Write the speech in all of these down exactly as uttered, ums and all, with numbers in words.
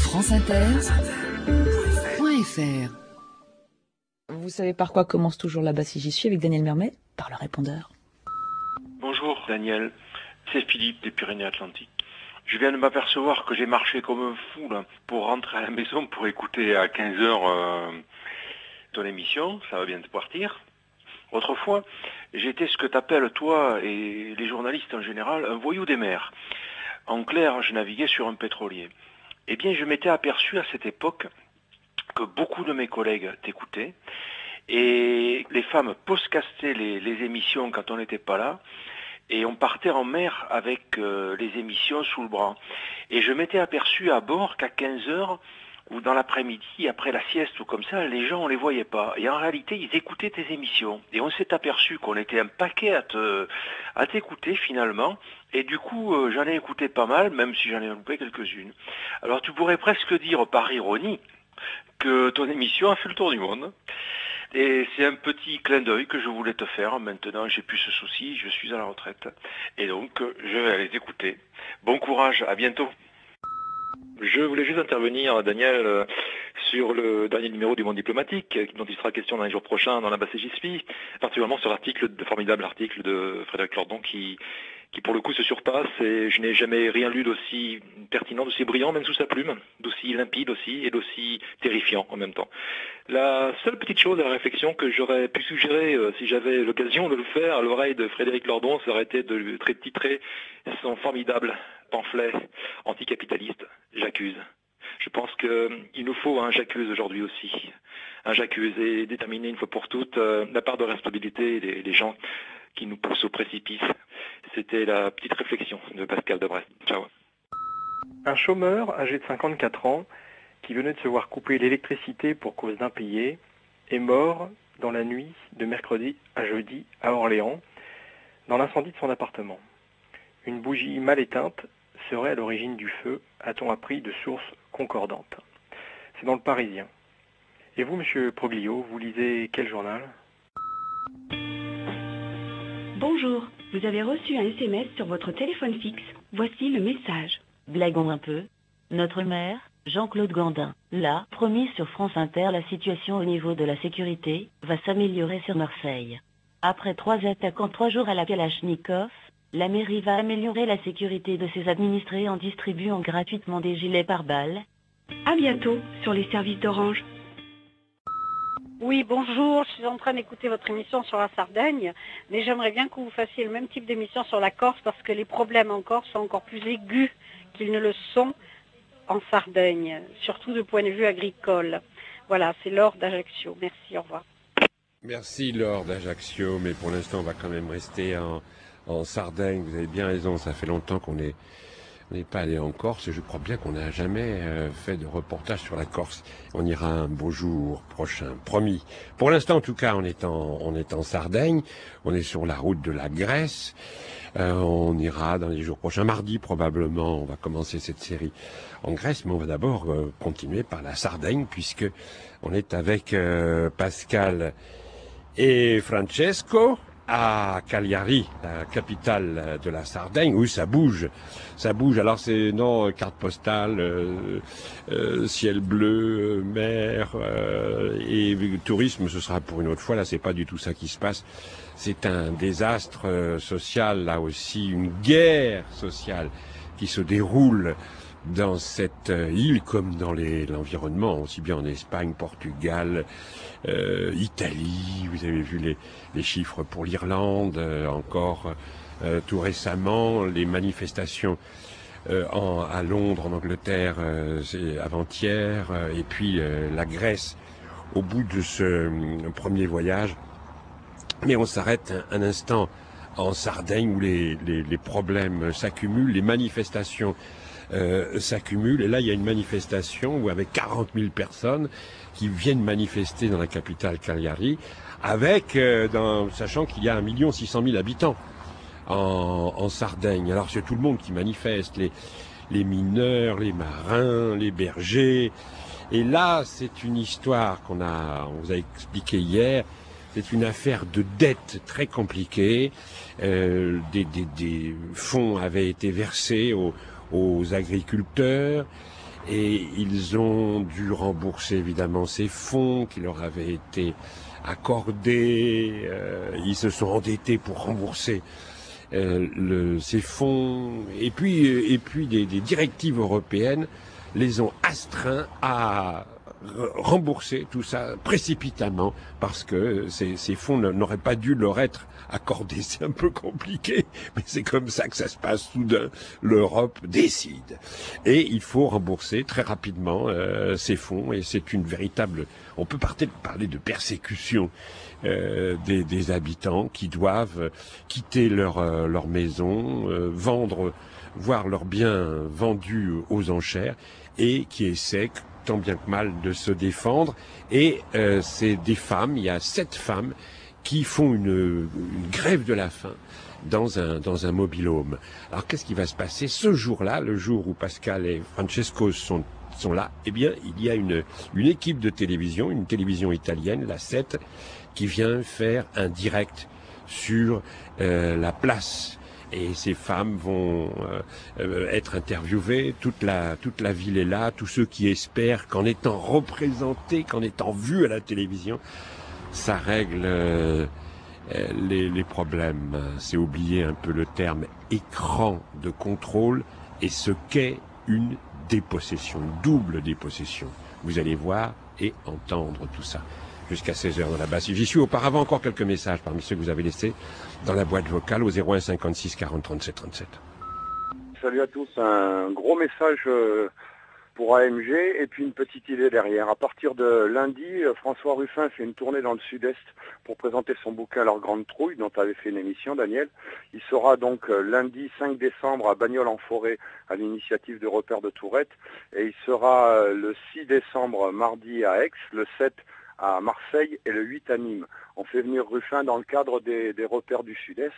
franceinter.fr. Vous savez par quoi commence toujours là-bas si j'y suis avec Daniel Mermet? Par le répondeur. Bonjour Daniel, c'est Philippe des Pyrénées-Atlantiques. Je viens de m'apercevoir que j'ai marché comme un fou là, pour rentrer à la maison pour écouter à quinze heures euh, ton émission, ça va bien te partir. Autrefois, j'étais ce que t'appelles toi et les journalistes en général un voyou des mers. En clair, je naviguais sur un pétrolier. Eh bien, je m'étais aperçu à cette époque que beaucoup de mes collègues t'écoutaient et les femmes postcastaient les, les émissions quand on n'était pas là et on partait en mer avec euh, les émissions sous le bras. Et je m'étais aperçu à bord qu'à quinze heures ou dans l'après-midi, après la sieste ou comme ça, les gens on les voyait pas. Et en réalité, ils écoutaient tes émissions. Et on s'est aperçu qu'on était un paquet à te, à t'écouter finalement. Et du coup, euh, j'en ai écouté pas mal, même si j'en ai loupé quelques-unes. Alors tu pourrais presque dire par ironie que ton émission a fait le tour du monde. Et c'est un petit clin d'œil que je voulais te faire. Maintenant, j'ai plus ce souci, je suis à la retraite. Et donc, je vais aller t'écouter. Bon courage, à bientôt. Je voulais juste intervenir, Daniel, euh, sur le dernier numéro du Monde diplomatique, dont il sera question dans les jours prochains dans la basse J S P I, particulièrement sur l'article, le formidable article de Frédéric Lordon qui, qui pour le coup se surpasse, et je n'ai jamais rien lu d'aussi pertinent, d'aussi brillant, même sous sa plume, d'aussi limpide aussi, et d'aussi terrifiant en même temps. La seule petite chose à la réflexion que j'aurais pu suggérer, euh, si j'avais l'occasion de le faire à l'oreille de Frédéric Lordon, ça aurait été de lui titrer son formidable pamphlet anticapitaliste, J'accuse. Je pense qu'il nous faut un J'accuse aujourd'hui aussi. Un J'accuse et déterminer une fois pour toutes euh, la part de responsabilité des, des gens qui nous poussent au précipice. C'était la petite réflexion de Pascal Debrest. Ciao. Un chômeur âgé de cinquante-quatre ans qui venait de se voir couper l'électricité pour cause d'impayé est mort dans la nuit de mercredi à jeudi à Orléans dans l'incendie de son appartement. Une bougie mal éteinte serait à l'origine du feu, a-t-on appris de sources concordantes. C'est dans le Parisien. Et vous, monsieur Proglio, vous lisez quel journal? Bonjour, vous avez reçu un S M S sur votre téléphone fixe. Voici le message. Blaguons un peu. Notre maire, Jean-Claude Gandin, l'a promis sur France Inter, la situation au niveau de la sécurité va s'améliorer sur Marseille. Après trois attaques en trois jours à la Kalachnikov, la mairie va améliorer la sécurité de ses administrés en distribuant gratuitement des gilets pare-balles. À bientôt sur les services d'Orange. Oui, bonjour, je suis en train d'écouter votre émission sur la Sardaigne, mais j'aimerais bien que vous fassiez le même type d'émission sur la Corse parce que les problèmes en Corse sont encore plus aigus qu'ils ne le sont en Sardaigne, surtout du point de vue agricole. Voilà, c'est Laure d'Ajaccio. Merci, au revoir. Merci Laure d'Ajaccio, mais pour l'instant on va quand même rester en, en Sardaigne. Vous avez bien raison, ça fait longtemps qu'on est On n'est pas allé en Corse et je crois bien qu'on n'a jamais euh, fait de reportage sur la Corse. On ira un beau jour prochain, promis. Pour l'instant, en tout cas, on est en, on est en Sardaigne. On est sur la route de la Grèce. Euh, on ira dans les jours prochains. Mardi, probablement, on va commencer cette série en Grèce. Mais on va d'abord euh, continuer par la Sardaigne puisque on est avec euh, Pascal et Francesco à Cagliari, la capitale de la Sardaigne, où ça bouge, ça bouge. Alors c'est non carte postale, euh, euh, ciel bleu, euh, mer euh, et tourisme, ce sera pour une autre fois. Là, c'est pas du tout ça qui se passe. C'est un désastre euh, social, là aussi, une guerre sociale qui se déroule dans cette euh, île comme dans les, l'environnement, aussi bien en Espagne, Portugal, euh, Italie. Vous avez vu les, les chiffres pour l'Irlande, euh, encore euh, tout récemment, les manifestations euh, en, à Londres, en Angleterre, euh, c'est avant-hier, euh, et puis euh, la Grèce au bout de ce euh, premier voyage. Mais on s'arrête un, un instant en Sardaigne où les, les, les problèmes s'accumulent, les manifestations Euh, s'accumulent. Et là, il y a une manifestation où avec quarante mille personnes qui viennent manifester dans la capitale Cagliari, avec, euh, dans, sachant qu'il y a un million six cent mille habitants en, en Sardaigne. Alors c'est tout le monde qui manifeste, les, les mineurs, les marins, les bergers. Et là, c'est une histoire qu'on a, on vous a expliqué hier. C'est une affaire de dette très compliquée. Euh, des, des, des fonds avaient été versés aux aux agriculteurs Et ils ont dû rembourser évidemment ces fonds qui leur avaient été accordés. Euh, ils se sont endettés pour rembourser euh, le, ces fonds. Et puis, et puis des, des directives européennes les ont astreints à rembourser tout ça précipitamment parce que ces, ces fonds n'auraient pas dû leur être accordés. C'est un peu compliqué, mais c'est comme ça que ça se passe. Soudain, l'Europe décide. Et il faut rembourser très rapidement euh, ces fonds et c'est une véritable... On peut parler de persécution euh, des, des habitants qui doivent quitter leur, euh, leur maison, euh, vendre, voir leurs biens vendus aux enchères et qui essaient tant bien que mal de se défendre. Et euh, c'est des femmes, il y a sept femmes qui font une, une grève de la faim dans un, dans un mobil-home. Alors qu'est-ce qui va se passer ce jour-là, le jour où Pascal et Francesco sont, sont là? Eh bien, il y a une, une équipe de télévision, une télévision italienne, la sept, qui vient faire un direct sur euh, la place. Et ces femmes vont euh, être interviewées, toute la, toute la ville est là, tous ceux qui espèrent qu'en étant représentés, qu'en étant vus à la télévision, ça règle euh, les, les problèmes. C'est oublier un peu le terme écran de contrôle et ce qu'est une dépossession, une double dépossession. Vous allez voir et entendre tout ça. Jusqu'à seize heures dans la basse. J'y suis. Auparavant, encore quelques messages parmi ceux que vous avez laissés dans la boîte vocale au zéro un cinquante-six quarante trente-sept trente-sept. Salut à tous. Un gros message pour A M G et puis une petite idée derrière. À partir de lundi, François Ruffin fait une tournée dans le sud-est pour présenter son bouquin Leur Grande Trouille, dont tu avais fait une émission, Daniel. Il sera donc lundi cinq décembre à Bagnoles-en-Forêt à l'initiative de Repères de Tourette et il sera le six décembre mardi à Aix, le sept à Marseille et le huit à Nîmes. On fait venir Ruffin dans le cadre des, des repères du Sud-Est.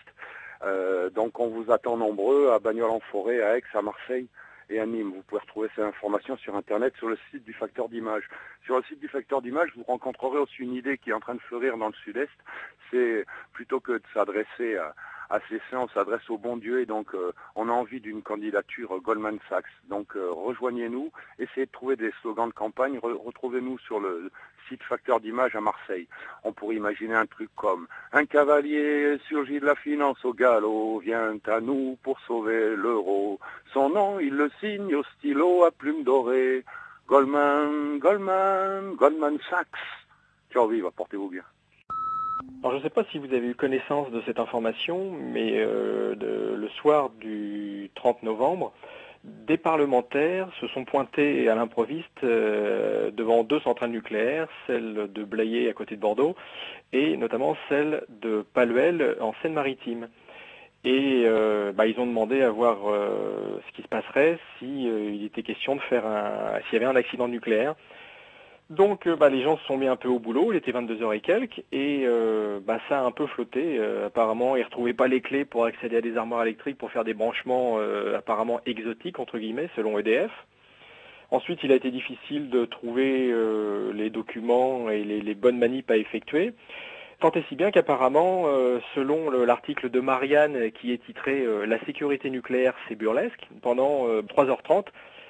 Euh, donc on vous attend nombreux à Bagnoles-en-Forêt, à Aix, à Marseille et à Nîmes. Vous pouvez retrouver ces informations sur Internet, sur le site du Facteur d'Images. Sur le site du Facteur d'Images, vous rencontrerez aussi une idée qui est en train de fleurir dans le Sud-Est. C'est plutôt que de s'adresser à, à ces saints, on s'adresse au bon Dieu et donc euh, on a envie d'une candidature Goldman Sachs. Donc euh, rejoignez-nous, essayez de trouver des slogans de campagne, re retrouvez-nous sur le site Facteur d'Images à Marseille. On pourrait imaginer un truc comme « Un cavalier surgit de la finance au galop, vient à nous pour sauver l'euro. Son nom, il le signe au stylo à plume dorée. Goldman, Goldman, Goldman Sachs. » Ciao, vive, portez-vous bien. Alors je ne sais pas si vous avez eu connaissance de cette information, mais euh, de, le soir du trente novembre, des parlementaires se sont pointés à l'improviste euh, devant deux centrales nucléaires, celle de Blayais à côté de Bordeaux et notamment celle de Paluel en Seine-Maritime. Et euh, bah, ils ont demandé à voir euh, ce qui se passerait si euh, il était question de faire un, s'il y avait un accident nucléaire. Donc bah, les gens se sont mis un peu au boulot, il était vingt-deux heures et quelques, et euh, bah, ça a un peu flotté. Euh, apparemment, ils ne retrouvaient pas les clés pour accéder à des armoires électriques pour faire des branchements euh, apparemment exotiques, entre guillemets, selon E D F. Ensuite, il a été difficile de trouver euh, les documents et les, les bonnes manips à effectuer. Tant et si bien qu'apparemment, euh, selon l'article de Marianne qui est titré euh, « La sécurité nucléaire, c'est burlesque », pendant euh, trois heures trente,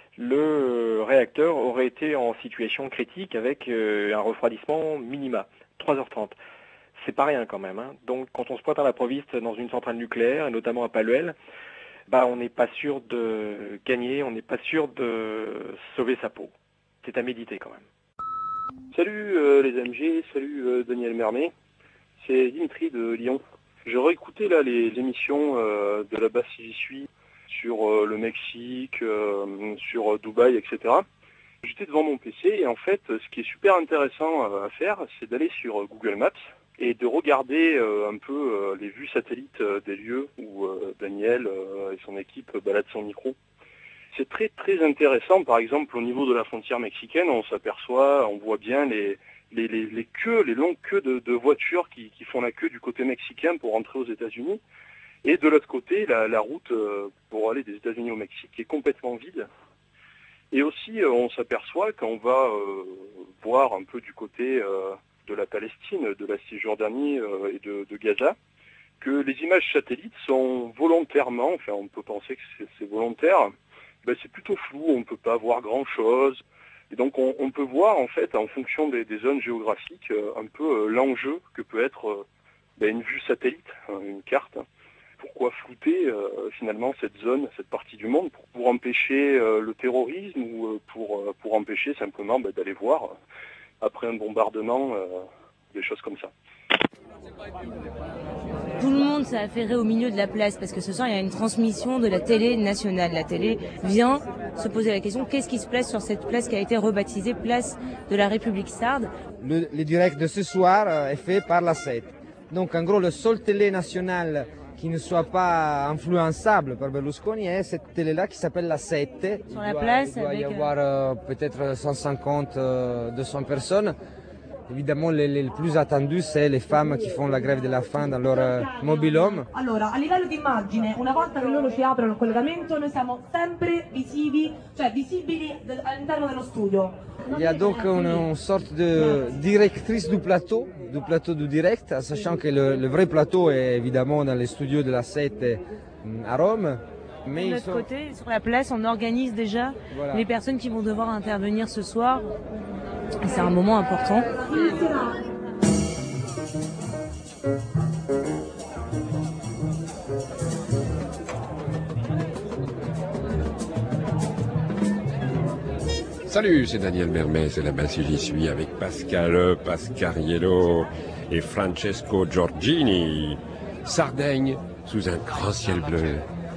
le réacteur aurait été en situation critique avec euh, un refroidissement minima, trois heures trente. C'est pas rien quand même. Hein. Donc quand on se pointe à l'improviste dans une centrale nucléaire, et notamment à Paluel, bah, on n'est pas sûr de gagner, on n'est pas sûr de sauver sa peau. C'est à méditer quand même. Salut euh, les M G, salut euh, Daniel Mermet, c'est Dimitri de Lyon. J'ai réécouté là les émissions euh, de là-bas si j'y suis, sur euh, le Mexique, euh, sur euh, Dubaï, et cetera. J'étais devant mon P C et en fait, ce qui est super intéressant euh, à faire, c'est d'aller sur euh, Google Maps et de regarder euh, un peu euh, les vues satellites euh, des lieux où euh, Daniel euh, et son équipe baladent son micro. C'est très très intéressant, par exemple au niveau de la frontière mexicaine, on s'aperçoit, on voit bien les, les, les, les queues, les longues queues de, de voitures qui, qui font la queue du côté mexicain pour rentrer aux États-Unis. Et de l'autre côté, la, la route euh, pour aller des États-Unis au Mexique est complètement vide. Et aussi, euh, on s'aperçoit quand on va euh, voir un peu du côté euh, de la Palestine, de la Cisjordanie euh, et de, de Gaza, que les images satellites sont volontairement, enfin on peut penser que c'est volontaire, ben, c'est plutôt flou, on ne peut pas voir grand-chose. Et donc on, on peut voir en fait en fonction des, des zones géographiques euh, un peu euh, l'enjeu que peut être euh, ben, une vue satellite, hein, une carte. Pourquoi flouter euh, finalement cette zone, cette partie du monde pour, pour empêcher euh, le terrorisme ou euh, pour, euh, pour empêcher simplement ben, d'aller voir euh, après un bombardement euh, des choses comme ça. Tout le monde s'est affairé au milieu de la place parce que ce soir il y a une transmission de la télé nationale. La télé vient se poser la question qu'est-ce qui se passe sur cette place qui a été rebaptisée place de la République sarde. Le, le direct de ce soir est fait par la sept. Donc en gros le seul télé nationale qui ne soit pas influençable par Berlusconi est cette télé-là qui s'appelle la sept. Sur la place, il doit avec y avoir euh, peut-être cent cinquante, euh, deux cents personnes. Évidemment, le, le plus attendu, c'est les femmes qui font la grève de la faim dans leur euh, mobil-home. Allora, a livello di immagine, una volta che loro ci aprono il collegamento, noi siamo sempre visivi, cioè visibili del, all'interno dello studio. Il y a donc une, une sorte de directrice du plateau, du plateau du direct, sachant que le, le vrai plateau est évidemment dans les studios de la sept à Rome. Mais de notre sont... côté, sur la place, on organise déjà voilà. les personnes qui vont devoir intervenir ce soir. Et c'est un moment important. Salut, c'est Daniel Mermet, c'est la basse j'y suis avec Pascal Pascariello et Francesco Giorgini. Sardaigne sous un grand ciel bleu.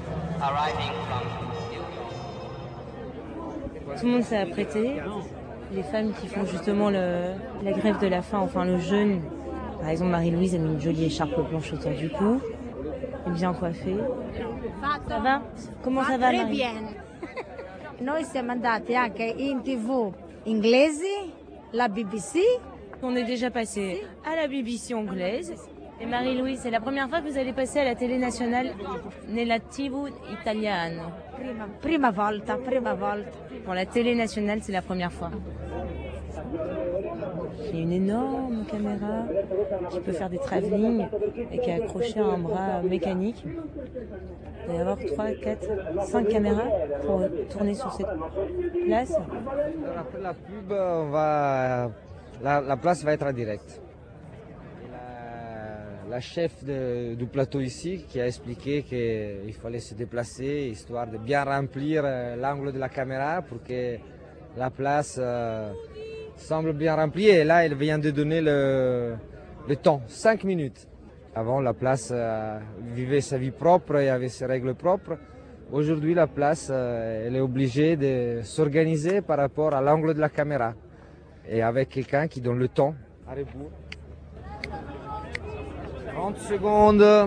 Tout le monde s'est apprêté. Les femmes qui font justement le, la grève de la faim, enfin le jeûne. Par exemple, Marie-Louise a mis une jolie écharpe blanche autour du cou. Elle est bien coiffée. Ça va? Comment ça va, Marie? Très bien. Noi siamo andati anche in tivù inglesi, la B B C. On est déjà passé à la B B C anglaise. Et Marie-Louise, c'est la première fois que vous allez passer à la télé nationale nella tivù italiana. Prima, prima volta, prima volta. Pour la télé nationale, c'est la première fois. Il y a une énorme caméra qui peut faire des travelling et qui est accrochée à un bras mécanique. Il doit y avoir trois, quatre, cinq caméras pour tourner sur cette place. Alors après la pub, on va... la, la place va être en direct. La chef de, du plateau ici qui a expliqué qu'il fallait se déplacer histoire de bien remplir l'angle de la caméra pour que la place euh, semble bien remplie. Et là, elle vient de donner le, le temps, cinq minutes. Avant, la place euh, vivait sa vie propre et avait ses règles propres. Aujourd'hui, la place, euh, elle est obligée de s'organiser par rapport à l'angle de la caméra et avec quelqu'un qui donne le temps à rebours. trente secondes.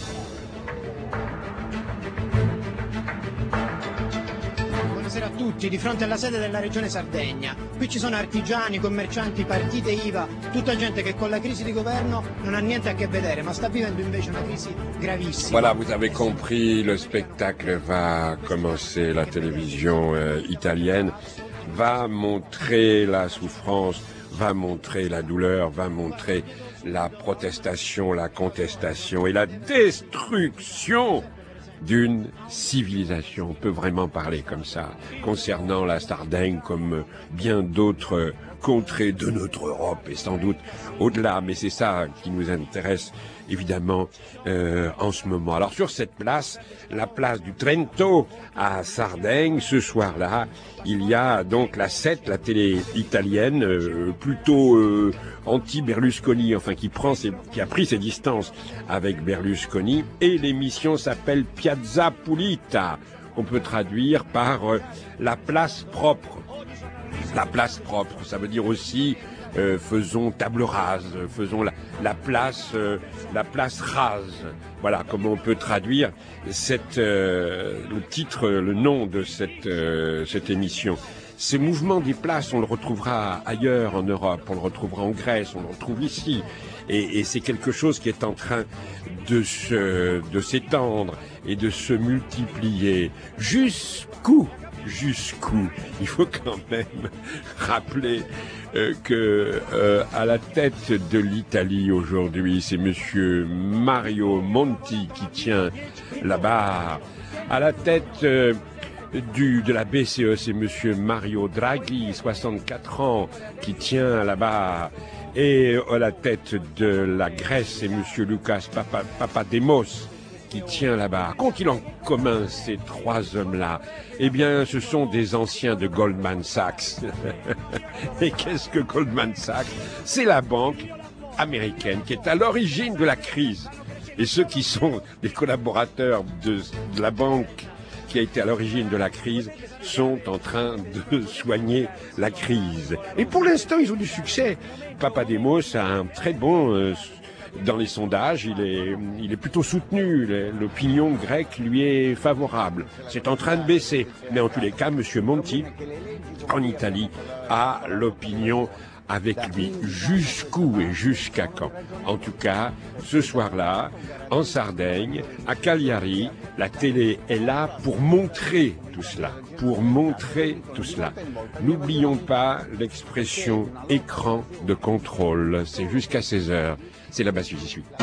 Buonasera a tutti, di fronte alla sede della regione Sardegna. Qui ci sono artigiani, commercianti, partite I V A, tutta gente che con la crisi di governo non ha niente a che vedere, ma sta vivendo invece una crisi gravissima. Voilà, vous avez compris, le spectacle va commencer, la télévision euh, italienne va montrer la souffrance, va montrer la douleur, va montrer la protestation, la contestation et la destruction d'une civilisation. On peut vraiment parler comme ça, concernant la Sardaigne comme bien d'autres contrées de notre Europe et sans doute au-delà. Mais c'est ça qui nous intéresse évidemment euh, en ce moment. Alors sur cette place, la place du Trento à Sardaigne, ce soir-là, il y a donc la sept, la télé italienne, euh, plutôt euh, anti-Berlusconi, enfin qui prend ses, qui a pris ses distances avec Berlusconi, et l'émission s'appelle Piazza Pulita, qu'on peut traduire par euh, la place propre. La place propre, ça veut dire aussi euh, faisons table rase, faisons la, la place, euh, la place rase. Voilà comment on peut traduire cette, euh, le titre, le nom de cette, euh, cette émission. Ce mouvement des places, on le retrouvera ailleurs en Europe, on le retrouvera en Grèce, on le retrouve ici. Et, et c'est quelque chose qui est en train de se, de s'étendre et de se multiplier. Jusqu'où? Jusqu'où? Il faut quand même rappeler euh, que euh, à la tête de l'Italie aujourd'hui, c'est monsieur Mario Monti qui tient la barre. À la tête euh, du, de la B C E, c'est monsieur Mario Draghi, soixante-quatre ans, qui tient là-bas. Et à la tête de la Grèce, c'est monsieur Lucas Papa, Papademos, qui tient là-bas. Qu'ont-ils en commun, ces trois hommes-là? Eh bien, ce sont des anciens de Goldman Sachs. Et qu'est-ce que Goldman Sachs? C'est la banque américaine qui est à l'origine de la crise. Et ceux qui sont des collaborateurs de, de la banque qui a été à l'origine de la crise sont en train de soigner la crise. Et pour l'instant, ils ont du succès. Papademos a un très bon... Euh, dans les sondages, il est, il est plutôt soutenu. L'opinion grecque lui est favorable. C'est en train de baisser. Mais en tous les cas, monsieur Monti, en Italie, a l'opinion avec lui. Jusqu'où et jusqu'à quand? En tout cas, ce soir-là, en Sardaigne, à Cagliari, la télé est là pour montrer tout cela, pour montrer tout cela. N'oublions pas l'expression écran de contrôle. C'est jusqu'à seize heures. C'est là-bas si j'y suis.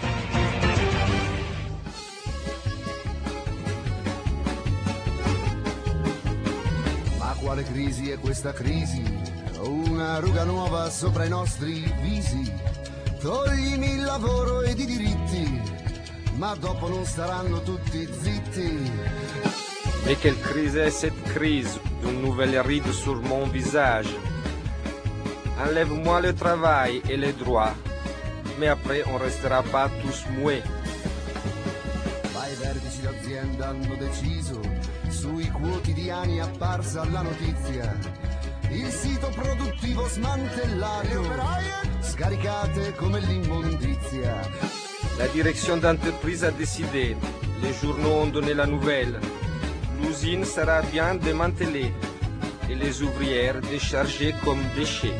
Ma quale crisi è questa crisi? Una ruga nuova sopra i nostri visi. Toglimi il lavoro ed i diritti, ma dopo non staranno tutti zitti. Mais quelle crise est cette crise? Une nouvelle ride sur mon visage. Enlève-moi le travail et les droits, mais après on restera pas tous muets. Ma i vertici d'azienda hanno deciso, sui quotidiani è apparsa la notizia. Il sito produttivo smantellato, scaricate come l'immondizia. La direction d'entreprise a décidé, les journaux ont donné la nouvelle. L'usine sera bien démantelée et les ouvrières déchargées comme déchets.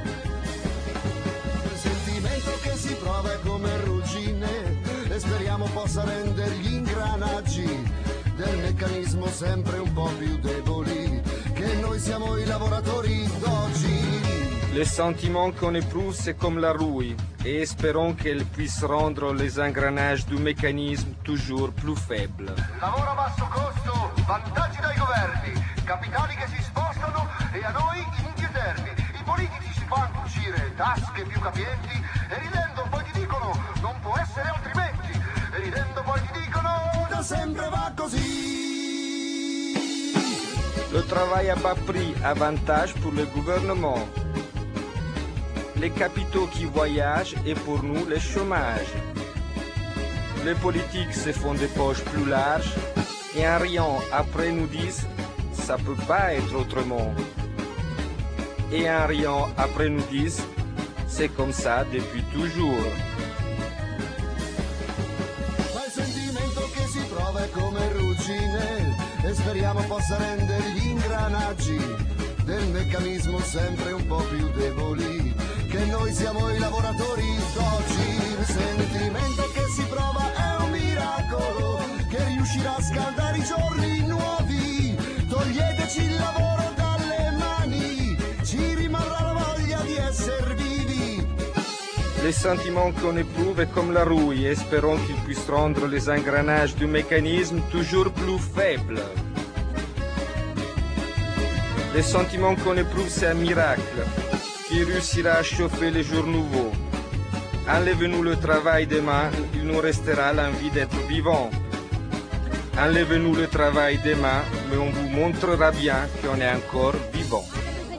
Il sentimento che si prova è come ruggine e speriamo possa rendere gli ingranaggi del meccanismo sempre un po' più deboli, che noi siamo i lavoratori d'oggi. Le sentiment qu'on éprouve, c'est comme la rouille, et espérons qu'elle puisse rendre les engrenages du mécanisme toujours plus faibles. Lavoro a basso costo, vantaggi dai governi, capitali che si spostano e a noi indieternti. I politici si fanno uscire tasche più capienti e ridendo poi ti dicono non può essere altrimenti. E ridendo poi ti dicono da sempre va così. Le travail à bas prix, avantage pour le gouvernement. Les capitaux qui voyagent et pour nous le chômage. Les politiques se font des poches plus larges et en riant après nous disent ça peut pas être autrement. Et en riant après nous disent c'est comme ça depuis toujours. Ma il sentimento che si prova è come ruggine e speriamo possa rendere gli ingranaggi del meccanismo sempre un po' più deboli, che noi siamo i lavoratori d'oggi. Il sentimento che si prova è un miracolo che riuscirà a scaldare i giorni nuovi. Toglieteci il lavoro dalle mani, ci rimarrà la voglia di essere vivi. Les sentiments qu'on éprouve est comme la rouille, espérons qu'il puisse rendre les engrenages du mécanisme toujours plus faibles. Les sentiments qu'on éprouve, c'est un miracle qui réussira à chauffer les jours nouveaux. Enlevez-nous le travail demain, il nous restera l'envie d'être vivant. Enlevez-nous le travail demain, mais on vous montrera bien qu'on est encore vivant.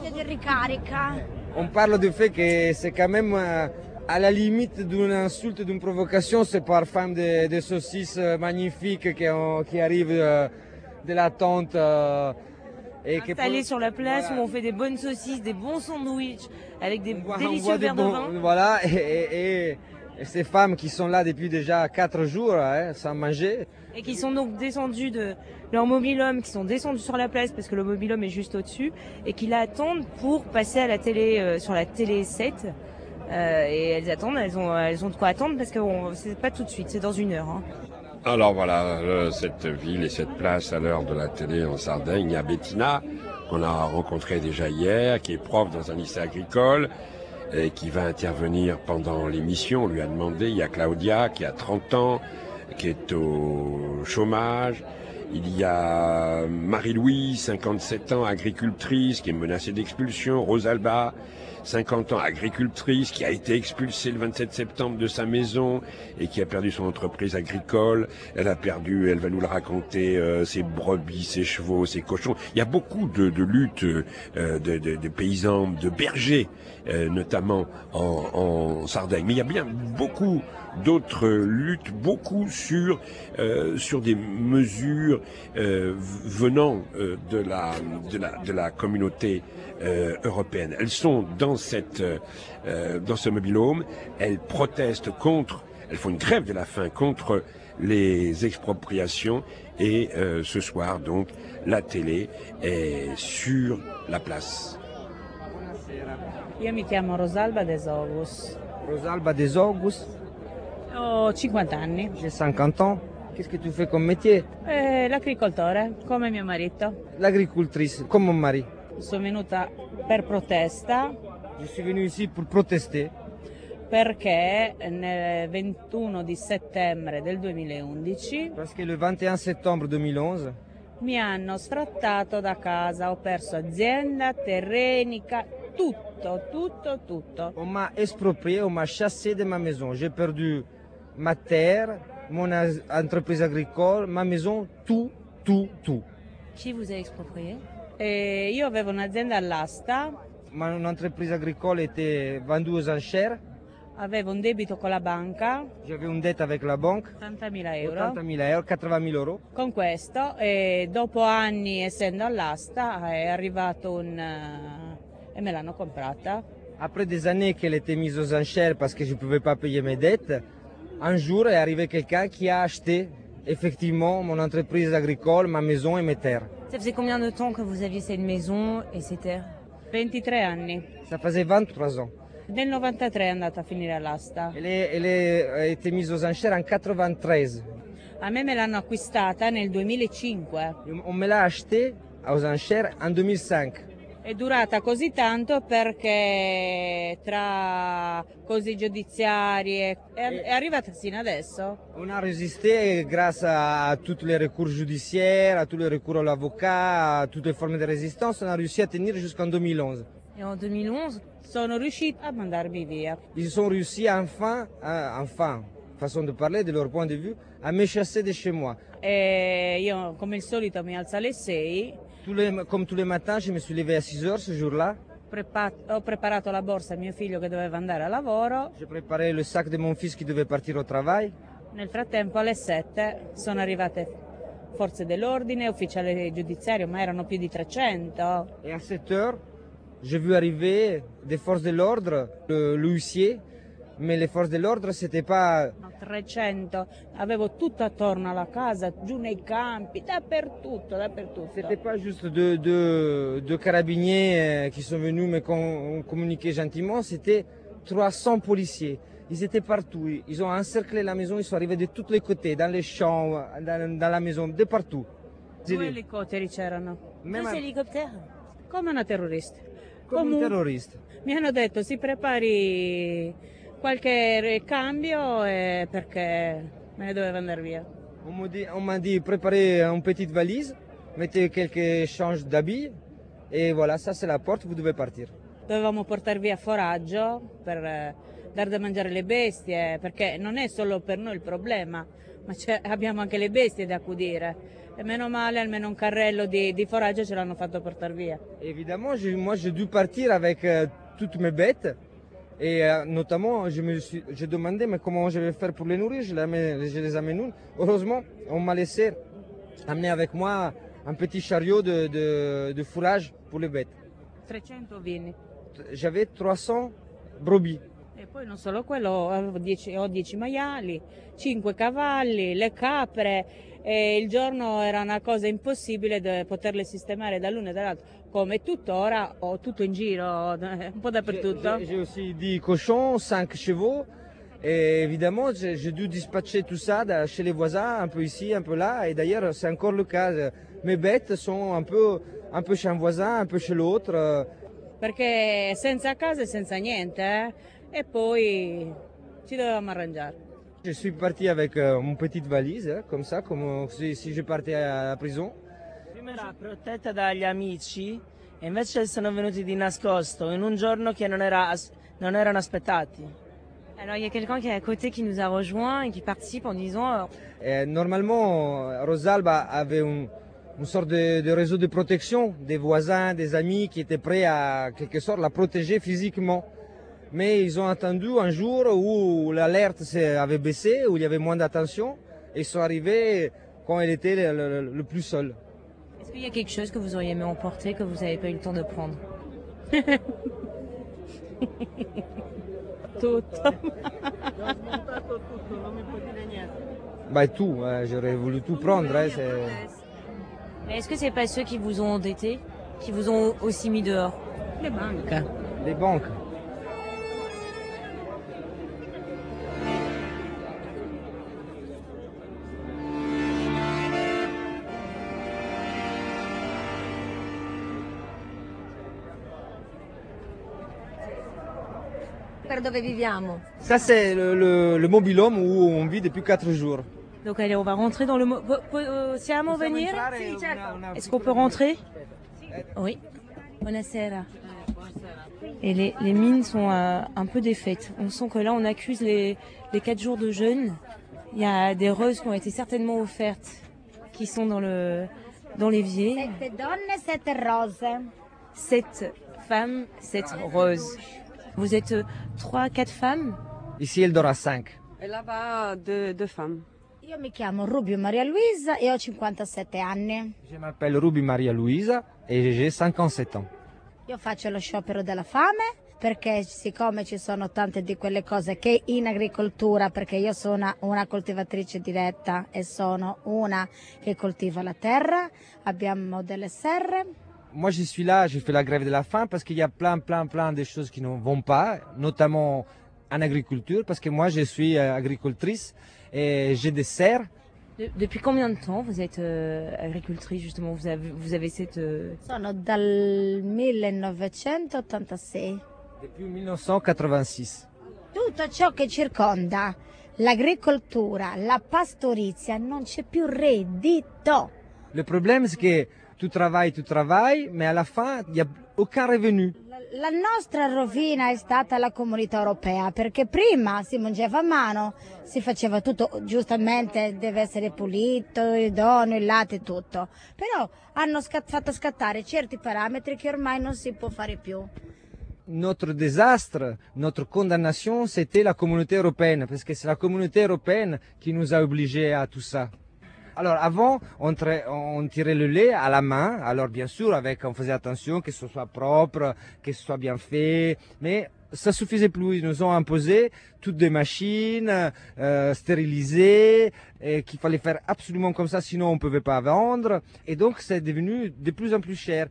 On parle du fait que c'est quand même à la limite d'une insulte, d'une provocation, ce parfum de, de saucisses magnifiques qui, ont, qui arrivent de, de la tente. Euh, Et installés sur la place, voilà, où on fait des bonnes saucisses, des bons sandwichs, avec des voit, délicieux verres bon, de vin. Voilà, et, et, et ces femmes qui sont là depuis déjà quatre jours, hein, sans manger. Et qui sont donc descendues de leur mobil-home, qui sont descendues sur la place, parce que le mobil-home est juste au-dessus, et qui l'attendent pour passer à la télé, euh, sur la télé sept. Euh, et elles attendent, elles ont, elles ont de quoi attendre, parce que on, c'est pas tout de suite, c'est dans une heure. Hein. Alors voilà, euh, cette ville et cette place à l'heure de la télé en Sardaigne. Il y a Bettina, qu'on a rencontrée déjà hier, qui est prof dans un lycée agricole et qui va intervenir pendant l'émission. On lui a demandé. Il y a Claudia, qui a trente ans, qui est au chômage. Il y a Marie-Louise, cinquante-sept ans, agricultrice, qui est menacée d'expulsion. Rosalba, cinquante ans, agricultrice, qui a été expulsée le vingt-sept septembre de sa maison et qui a perdu son entreprise agricole. Elle a perdu, elle va nous le raconter, euh, ses brebis, ses chevaux, ses cochons. Il y a beaucoup de, de luttes euh, de, de, de paysans, de bergers, euh, notamment en, en Sardaigne. Mais il y a bien beaucoup d'autres luttes, beaucoup sur euh, sur des mesures euh, venant euh, de la de la de la communauté euh, européenne. Elles sont dans cette euh, dans ce mobil-home. Elles protestent contre, elles font une grève de la faim contre les expropriations et euh, ce soir donc la télé est sur la place. Io mi chiamo Rosalba De Zogus. Rosalba De Zogus. Ho cinquanta anni. J'ai cinquante ans. Qu'est-ce que tu fais comme métier? Eh, l'agricoltore, come mio marito. L'agricultrice, comme mon mari. Sono venuta per protesta. Je suis venu ici pour protester. Perché nel ventuno di settembre del duemilaundici. Perché le vingt et un septembre duemilaonze. Mi hanno sfrattato da casa, ho perso azienda, terreni, ca- tutto, tutto, tutto. On m'a exproprié, on m'a chassé de ma maison. J'ai perdu ma terre, mon entreprise agricole, ma maison, tout, tout, tout. Qui vous a exproprié? E io avevo un'azienda all'asta. Mon entreprise agricole était vendue aux enchères. Avevo un debito con la banca. J'avais une dette avec la banque. ottantamila euro. ottantamila euro, quatre-vingt-mille euros. Con questo, e dopo anni essendo all'asta, è arrivato un... Uh, e me l'hanno comprata. Après des années qu'elle était mise aux enchères parce que je ne pouvais pas payer mes dettes, un jour est arrivé quelqu'un qui a acheté effectivement mon entreprise agricole, ma maison et mes terres. Ça faisait combien de temps que vous aviez cette maison et ces terres? ventitré anni. Ça faisait vingt-trois ans. Nel novantatré è andata a finire all'asta. Elle, est, elle est, a été mise aux enchères en quatre-vingt-treize. A me me l'hanno acquistata nel duemilacinque. On me l'a achetée aux enchères en duemilacinque. È durata così tanto perché tra cose giudiziarie è, è arrivata sino adesso. On a résisté grâce à tous les recours judiciaires, à tous les recours à l'avocat, à toutes les formes de résistance. On a réussi à tenir jusqu'en duemilaonze. Et en duemilaonze, sono riusciti a mandarmi via. Ils ont réussi enfin, euh, enfin, façon de parler, de leur point de vue, à me chasser de chez moi. E io, come il solito, mi alzo alle sei. Tous les, comme tous les matins, je me suis levé à six heures ce jour-là. Prepa- ho preparato la borsa a mio figlio che doveva andare a lavoro. J'ai préparé le sac de mon fils qui devait partir au travail. Nel frattempo alle sette sono arrivate forze dell'ordine, ufficiale giudiziario, ma erano più di trecento. Et à sept heures, j'ai vu arriver des forces de l'ordre, le, le huissier, mais les forces de l'ordre c'était pas... No, trecento, avevo tutto attorno alla casa, giù nei campi, dappertutto, dappertutto. C'était pas juste deux de, de carabiniers qui sont venus me com- communiquer gentiment, c'était trois cents policiers. Ils étaient partout, ils ont encerclé la maison, ils sont arrivés de tous les côtés, dans les champs, dans, dans la maison, de partout. Due elicotteri c'erano. Due elicotteri? Come una terrorista. Come un terrorista. Mi hanno detto si prepari qualche cambio eh, perché me ne dovevo andare via. On m'a dit, on m'a dit préparez une petite valise, mettez quelques changes d'habits et voilà, ça c'est la porte, vous devez partir. Dovevamo portare via foraggio per eh, dar da mangiare le bestie, perché non è solo per noi il problema, ma abbiamo anche le bestie da accudire. E meno male, almeno un carrello di, di foraggio ce l'hanno fatto portare via. Évidemment, je, moi j'ai dû partir avec euh, toutes mes bêtes. Et euh, notamment, je me suis, j'ai demandé mais comment je vais faire pour les nourrir, je les, amène, je les amène. Heureusement, on m'a laissé amener avec moi un petit chariot de, de, de fourrage pour les bêtes. trecento vini. J'avais trois cents brebis. E poi non solo quello, avevo dieci, ho dieci maiali, cinque cavalli, le capre, e il giorno era una cosa impossibile de poterle sistemare dall'uno e dall'altro, come tuttora ho tutto in giro, un po' dappertutto. J'ai, j'ai aussi dix cochons, cinq chevaux, et évidemment j'ai, j'ai dû dispatcher tout ça chez les voisins, un peu ici, un peu là, et d'ailleurs c'est encore le cas, mes bêtes sont un peu, un peu chez un voisin, un peu chez l'autre. Perché senza casa e senza niente, eh? E poi ci dovevamo arrangiare. Je suis parti avec euh, mon petite valise, hein, comme ça, comme si, si je partais à la prison. Prima era protetta dagli amici e invece sono venuti di nascosto in un giorno che non, era, non erano aspettati. Alors il y a quelqu'un qui est à côté qui nous a rejoint et qui participe en disant... Et normalement, Rosalba avait un, une sorte de, de réseau de protection, des voisins, des amis qui étaient prêts à, quelque sorte, la protéger physiquement. Mais ils ont attendu un jour où l'alerte avait baissé, où il y avait moins d'attention, et ils sont arrivés quand elle était le, le, le plus seule. Est-ce qu'il y a quelque chose que vous auriez aimé emporter que vous n'avez pas eu le temps de prendre? Tout. Bah tout, hein, j'aurais voulu tout prendre. Hein, Mais est-ce que c'est pas ceux qui vous ont endetté, qui vous ont aussi mis dehors? Les banques. Les banques. Per dove viviamo? Ça c'est le, le, le mobil-home où on vit depuis quatre jours. Donc allez, on va rentrer dans le... Mo- po- po- Siamo venire? Sì, certo. Est-ce qu'on peut rentrer? Oui. Buonasera. Et les, les mines sont euh, un peu défaites. On sent que là, on accuse les, les quatre jours de jeûne. Il y a des roses qui ont été certainement offertes, qui sont dans le dans l'évier. Sette donne, sette rose. Sept femmes, sept roses. Vous êtes euh, trois, quatre femmes? Ici, elle dort à cinq. Et là-bas, deux, deux femmes. Io mi chiamo Rubio Maria Luisa e ho cinquantasette anni. Je m'appelle Ruby Maria Luisa et j'ai cinquante-sept ans. Io faccio lo sciopero della fame perché siccome ci sono tante di quelle cose che in agricoltura, perché io sono una coltivatrice diretta e sono una che coltiva la terra, abbiamo delle serre. Moi, je suis là, je fais la grève de la faim parce qu'il y a plein, plein, plein de choses qui ne vont pas, notamment en agriculture, parce que moi, je suis agricultrice et j'ai des serres. De- depuis combien de temps vous êtes euh, agricultrice, justement? Vous avez, vous avez cette... euh, Sono dal millenovecentottantasei. Depuis mille neuf cent quatre-vingt-six. Tutto ciò che circonda l'agricoltura, la pastorizia, non c'è più reddito. Le problème, c'est que tu travailles, tu travailles, mais à la fin, il n'y a aucun revenu. La nostra rovina è stata la comunità europea, perché prima si mungeva a mano, si faceva tutto, giustamente deve essere pulito, idoneo, il latte e tutto, però hanno scat- fatto scattare certi parametri che ormai non si può fare più. Notre désastre, notre condamnation, c'était la communauté européenne, parce que c'est la communauté européenne qui nous a obligés à tout ça. Alors avant, on, tra- on tirait le lait à la main, alors bien sûr, avec, on faisait attention que ce soit propre, que ce soit bien fait, mais ça suffisait plus. Ils nous ont imposé toutes des machines euh, stérilisées, et qu'il fallait faire absolument comme ça, sinon on ne pouvait pas vendre, et donc c'est devenu de plus en plus cher.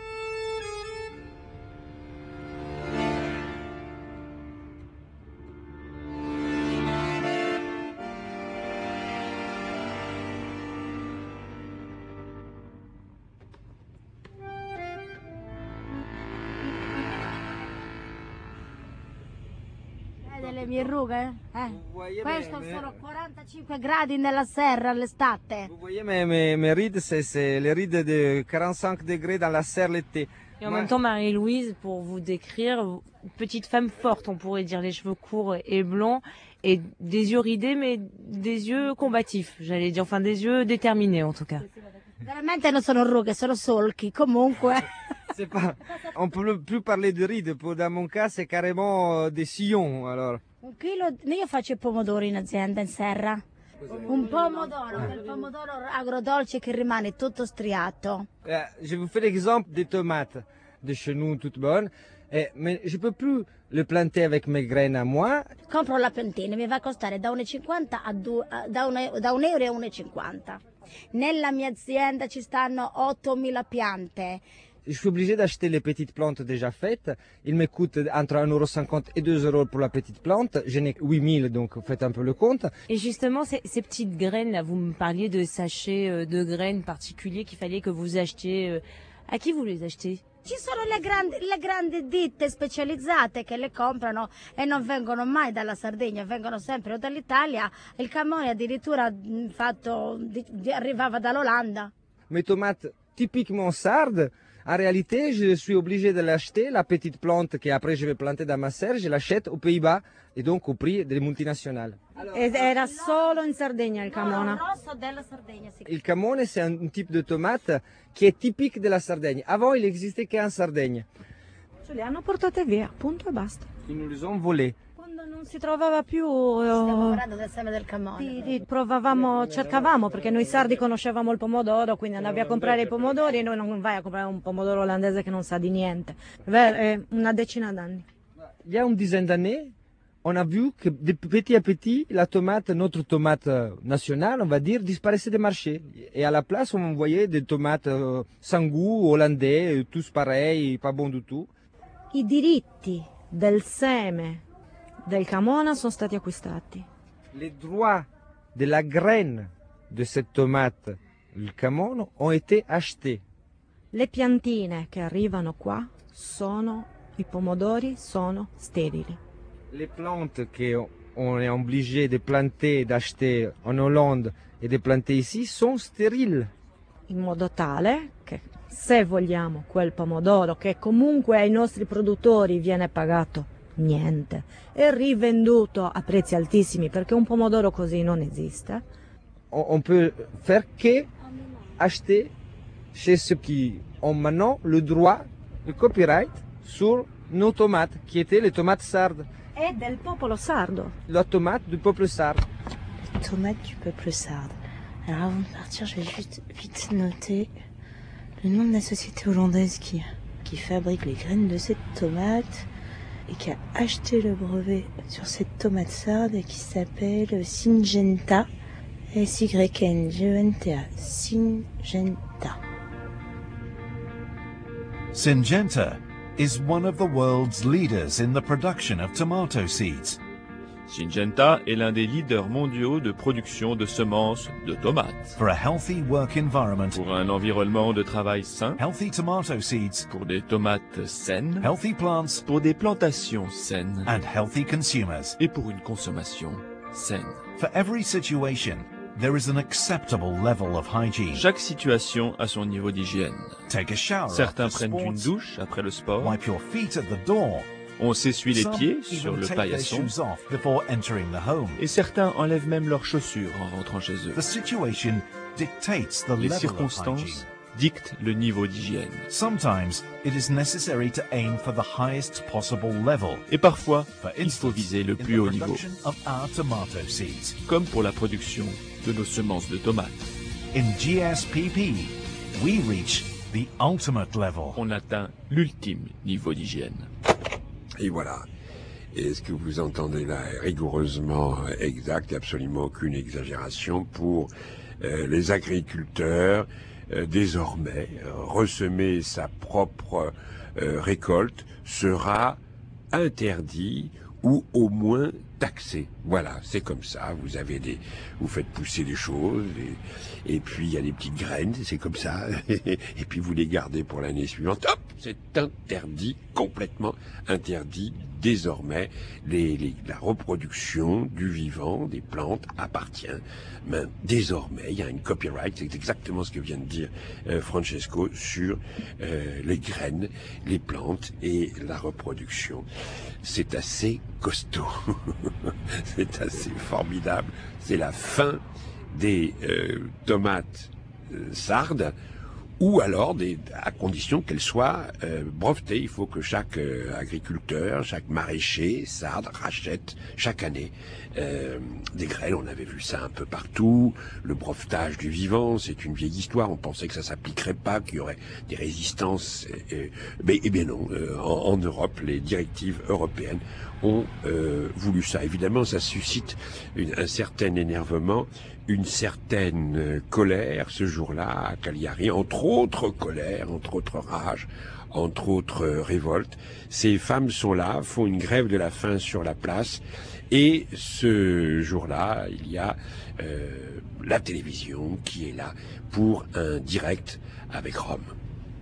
Le mie rughe? Eh? voyez Questo mes- sono quarantacinque gradi nella serra all'estate. Vous voyez mes, mes, mes rides, c'est, c'est les rides de quarante-cinq degrés dans la serre l'été. Et en Moi- même temps, Marie-Louise, pour vous décrire, une petite femme forte, on pourrait dire, les cheveux courts et blancs, et des yeux ridés, mais des yeux combatifs, j'allais dire, enfin des yeux déterminés en tout cas. Veramente non sono rughe, sono solchi, comunque. C'est pas, on peut plus parler de rides, pour, dans mon cas c'est carrément euh, des sillons alors. Un chilo, io faccio i pomodori in azienda, in serra. Un pomodoro, quel pomodoro agrodolce che rimane tutto striato. Euh, je vous fais l'exemple des tomates de chez nous toutes bonnes, eh, mais je peux plus le planter avec mes graines à moi. Compro la piantina, mi va a costare da uno e cinquanta a due, da, un, da un euro a uno e cinquanta. Nella mia azienda ci stanno ottomila piante. Je suis obligé d'acheter les petites plantes déjà faites. Il me coûte entre un euro cinquante et deux euros pour la petite plante. Je n'ai que huit mille, donc faites un peu le compte. Et justement, ces, ces petites graines, là, vous me parliez de sachets euh, de graines particuliers qu'il fallait que vous achetiez euh, À qui vous les achetez? Ci sono le grandi, le grandi ditte specializzate che le comprano e non vengono mai dalla Sardegna, vengono sempre o dall'Italia. Il camone addirittura fatto, di, di, arrivava dall'Olanda. Mes tomates typiquement sardes, en réalité, je suis obligé de l'acheter, la petite plante qu'après je vais planter dans ma serre, je l'achète aux Pays-Bas et donc au prix des multinationales. Ed era solo in Sardegna il camona? Rosso della Sardegna, sì. Il camone, c'est un, un type de tomate qui est typique de la Sardaigne. Avant, il existait qu'en Sardaigne. Ce le hanno portate via, punto e basta. Ils nous les ont volés. Quando non si trovava più... Stiamo parlando del seme del camone. Sì, sì, provavamo, cercavamo, perché noi sardi conoscevamo il pomodoro, quindi andavi a comprare i pomodori e noi non vai a comprare un pomodoro olandese che non sa di niente. È una decina d'anni. Il y a une dizaine d'années, on a vu que de petit à petit, la tomate, notre tomate nationale, on va dire, disparaissait des marchés. Et à la place, on voyait des tomates euh, sans goût, hollandais, tous pareils, pas bons du tout. I diritti del seme del camona sono stati acquistati. Les droits de la graine de cette tomate, il camone, ont été achetés. Le piantine che arrivano qua sono, i pomodori sono sterili. Les plantes qu'on est obligé de planter, d'acheter en Hollande et de planter ici sont stériles. In modo tale che se vogliamo quel pomodoro che comunque ai nostri produttori viene pagato niente e rivenduto a prezzi altissimi, perché un pomodoro così non esiste. On, on peut faire que acheter chez ceux qui ont maintenant le droit, le copyright sur nos tomates, qui étaient les tomates sardes. È del popolo sardo. La tomate du peuple sarde. Tomate du peuple sarde. Alors avant de partir, je vais juste vite noter le nom de la société hollandaise qui, qui fabrique les graines de cette tomate et qui a acheté le brevet sur cette tomate sarde et qui s'appelle Syngenta. S Y N G E N T A. Syngenta. Syngenta is one of the world's leaders in the production of tomato seeds. Syngenta est l'un des leaders mondiaux de production de semences de tomates. For a healthy work environment, pour un environnement de travail sain, healthy tomato seeds, pour des tomates saines, healthy plants, pour des plantations saines, and healthy consumers, et pour une consommation saine. For every situation, there is an acceptable level of hygiene. Chaque situation a son niveau d'hygiène. Take a shower. Certains after prennent sports, une douche après le sport. Wipe your feet at the door. On s'essuie les Some pieds even sur le take paillasson. their shoes off before entering the home. Et certains enlèvent même leurs chaussures en rentrant chez eux. The situation dictates the Les level of hygiene. circonstances dictent le niveau d'hygiène. Sometimes it is necessary to aim for the highest possible level. Et parfois, For il faut instance, viser le in plus the haut niveau, production of our tomato seeds. comme pour la production de nos semences de tomates. In G S P P, we reach the ultimate level. On atteint l'ultime niveau d'hygiène. Et voilà. Et ce que vous entendez là est rigoureusement exact, absolument aucune exagération pour euh, les agriculteurs. Euh, désormais, euh, ressemer sa propre euh, récolte sera interdit ou au moins taxé. Voilà, c'est comme ça. Vous avez des, vous faites pousser des choses et, et puis il y a des petites graines, c'est comme ça. Et puis vous les gardez pour l'année suivante. Hop, c'est interdit, complètement interdit. Désormais, les, les, la reproduction du vivant, des plantes, appartient. Mais désormais, il y a une copyright, c'est exactement ce que vient de dire euh, Francesco, sur euh, les graines, les plantes et la reproduction. C'est assez costaud, c'est assez formidable. C'est la fin des euh, tomates euh, sardes, ou alors des, à condition qu'elles soient euh, brevetées. Il faut que chaque euh, agriculteur, chaque maraîcher sarde rachète chaque année euh, des graines. On avait vu ça un peu partout. Le brevetage du vivant, c'est une vieille histoire. On pensait que ça s'appliquerait pas, qu'il y aurait des résistances. Et, et, mais eh bien non. Euh, en, en Europe, les directives européennes ont euh, voulu ça. Évidemment, ça suscite une, un certain énervement, une certaine euh, colère ce jour-là à Cagliari, entre autres colère, entre autres rage, entre autres euh, révoltes. Ces femmes sont là, font une grève de la faim sur la place, et ce jour-là, il y a euh, la télévision qui est là pour un direct avec Rome.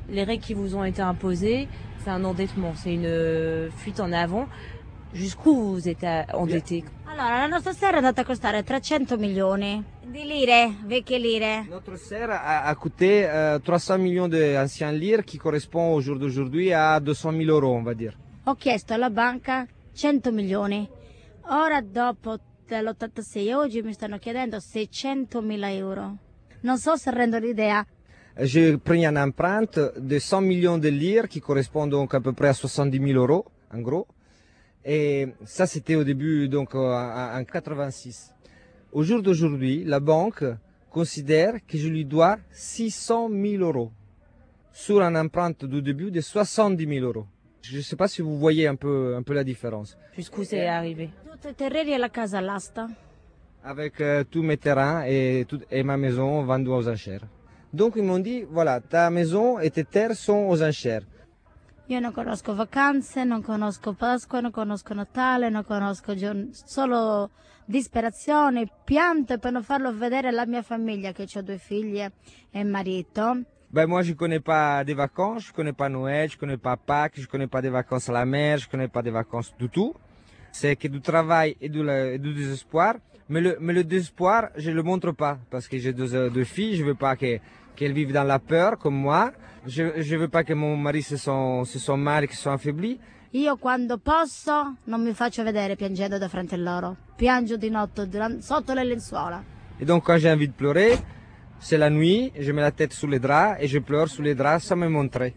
Les règles qui vous ont été imposées, c'est un endettement, c'est une fuite en avant. Jusqu'où vous êtes endetté? Allora, la nostra serra è andata a costare trecento milioni di lire, vecchie lire. Notre serre a, a coûté euh, trois cents millions d'anciens lire qui correspond au jour d'aujourd'hui à deux cent mille euros, on va dire. Ho chiesto alla banca cento milioni. Ora, dopo dall'ottantasei oggi, mi stanno chiedendo seicentomila euro. Non so se rendo l'idea. J'ai pris un emprunt de cent millions de lire qui correspond donc à peu près à soixante-dix mille euros, en gros. Et ça, c'était au début, donc en quatre-vingt-six. Au jour d'aujourd'hui, la banque considère que je lui dois six cent mille euros sur un emprunt du début de soixante-dix mille euros. Je ne sais pas si vous voyez un peu, un peu la différence. Jusqu'où c'est arrivé? Tutti i terreni e la casa all'asta. Avec euh, tous mes terrains et, tout, et ma maison vendus aux enchères. Donc ils m'ont dit, voilà, ta maison et tes terres sont aux enchères. Io non conosco vacanze, non conosco Pasqua, non conosco Natale, non conosco giorni, solo disperazione, piante per non farlo vedere alla mia famiglia che ho due figlie e marito. Ben moi je connais pas des vacances, je connais pas Noël, je connais pas Pâques, je connais pas des vacances à la mer, je connais pas des vacances du tout. C'est que du travail et du, et du désespoir. Mais le, mais le désespoir, je le montre pas parce que j'ai deux, deux filles, je veux pas que qu'elles vivent dans la peur comme moi. Je ne veux pas que mon mari se sent, se sent mal, che sono affaibli. Io quando posso non mi faccio vedere piangendo davanti a loro. Piango di notte sotto le lenzuola. Et donc quand j'ai envie de pleurer, c'est la nuit, je mets la tête sous les draps et je pleure sous les draps sans me montrer.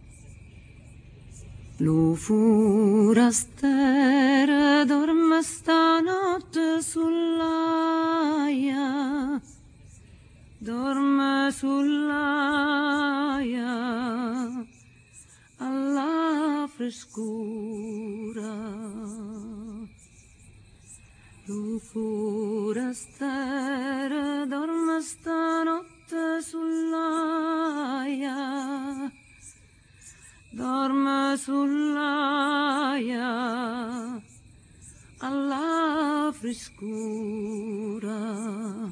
Lo forastero dorme stanotte sull'aia. Dorme sull'aia alla frescura. Lo forastero dorme stanotte sull'aia. Dorme sull'aia alla frescura.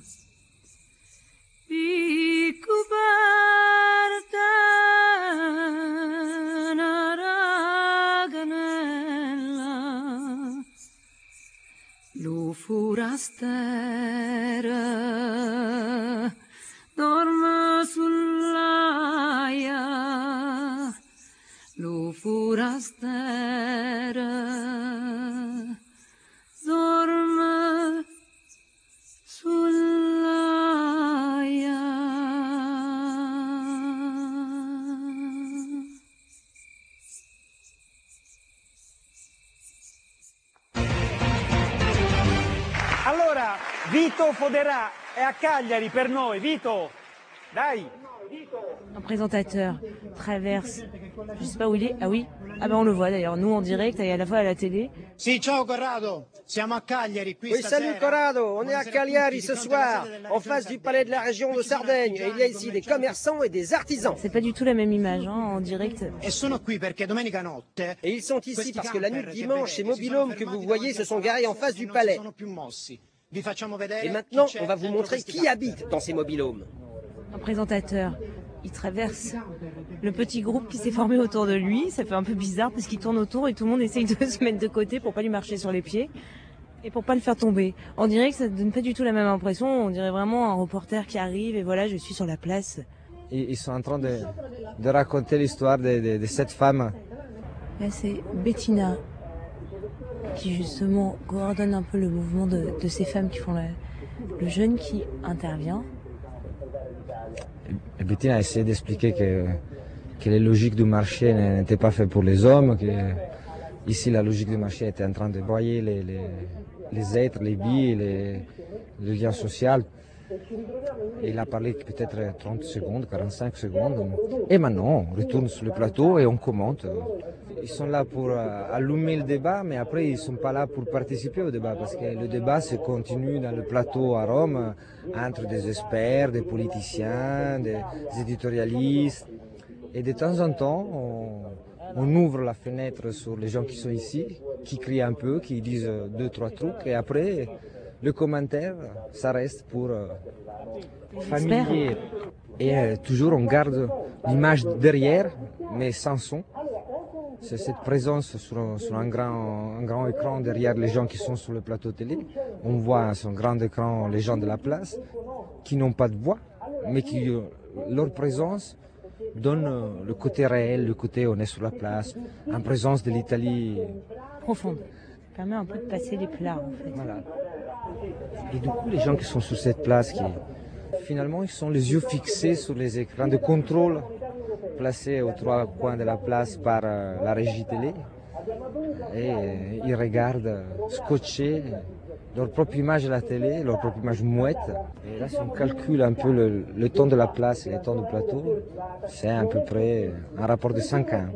Coperta una raganella, lo forastero dorme sull'aia, lo forastero dorme sull'aia. Allora, Vito Foderà è a Cagliari per noi. Vito, dai. Un présentateur traverse, je sais pas où il est, ah oui, ah ben on le voit d'ailleurs, nous en direct et à la fois à la télé. Sì, ciao Corrado, siamo a Cagliari qui Oui, stasera. salut Corrado, on est à Cagliari ce soir, en face du palais de la région de Sardaigne. Et il y a ici des commerçants et des artisans. C'est pas du tout la même image, hein, en direct. E sono qui perché domenica notte. Et ils sont ici parce que la nuit de dimanche, ces mobilhomes que vous voyez se sont garés en face du palais. Et maintenant, on va vous montrer qui habite dans ces mobilhomes. Un présentateur, il traverse le petit groupe qui s'est formé autour de lui. Ça fait un peu bizarre parce qu'il tourne autour et tout le monde essaye de se mettre de côté pour pas lui marcher sur les pieds et pour pas le faire tomber. En direct, ça donne pas du tout la même impression. On dirait vraiment un reporter qui arrive et voilà, je suis sur la place. Ils sont en train de, de raconter l'histoire de, de, de cette femme. Là, c'est Bettina qui justement coordonne un peu le mouvement de, de ces femmes qui font la, le jeûne qui intervient. Et Bettina a essayé d'expliquer que, que les logiques du marché n'étaient pas faites pour les hommes, que ici la logique du marché était en train de broyer les, les, les êtres, les billes, les, le lien social. Et il a parlé peut-être trente secondes, quarante-cinq secondes. Et maintenant, on retourne sur le plateau et on commente. Ils sont là pour allumer le débat, mais après ils ne sont pas là pour participer au débat, parce que le débat se continue dans le plateau à Rome, entre des experts, des politiciens, des éditorialistes. Et de temps en temps, on, on ouvre la fenêtre sur les gens qui sont ici, qui crient un peu, qui disent deux, trois trucs, et après, le commentaire, ça reste pour euh, familier. Et euh, toujours on garde l'image derrière, mais sans son. C'est cette présence sur, un, sur un, grand, un grand écran derrière les gens qui sont sur le plateau télé. On voit sur un grand écran les gens de la place qui n'ont pas de voix, mais qui, euh, leur présence donne euh, le côté réel, le côté on est sur la place, en présence de l'Italie. Profonde. Ça permet un peu de passer les plats en fait. Voilà. Et du coup les gens qui sont sur cette place, qui, finalement ils sont les yeux fixés sur les écrans de contrôle placés aux trois coins de la place par euh, la régie télé. Et euh, ils regardent euh, scotchés leur propre image à la télé, leur propre image mouette. Et là, si on calcule un peu le, le temps de la place et le temps du plateau, c'est à peu près un rapport de cinq ans.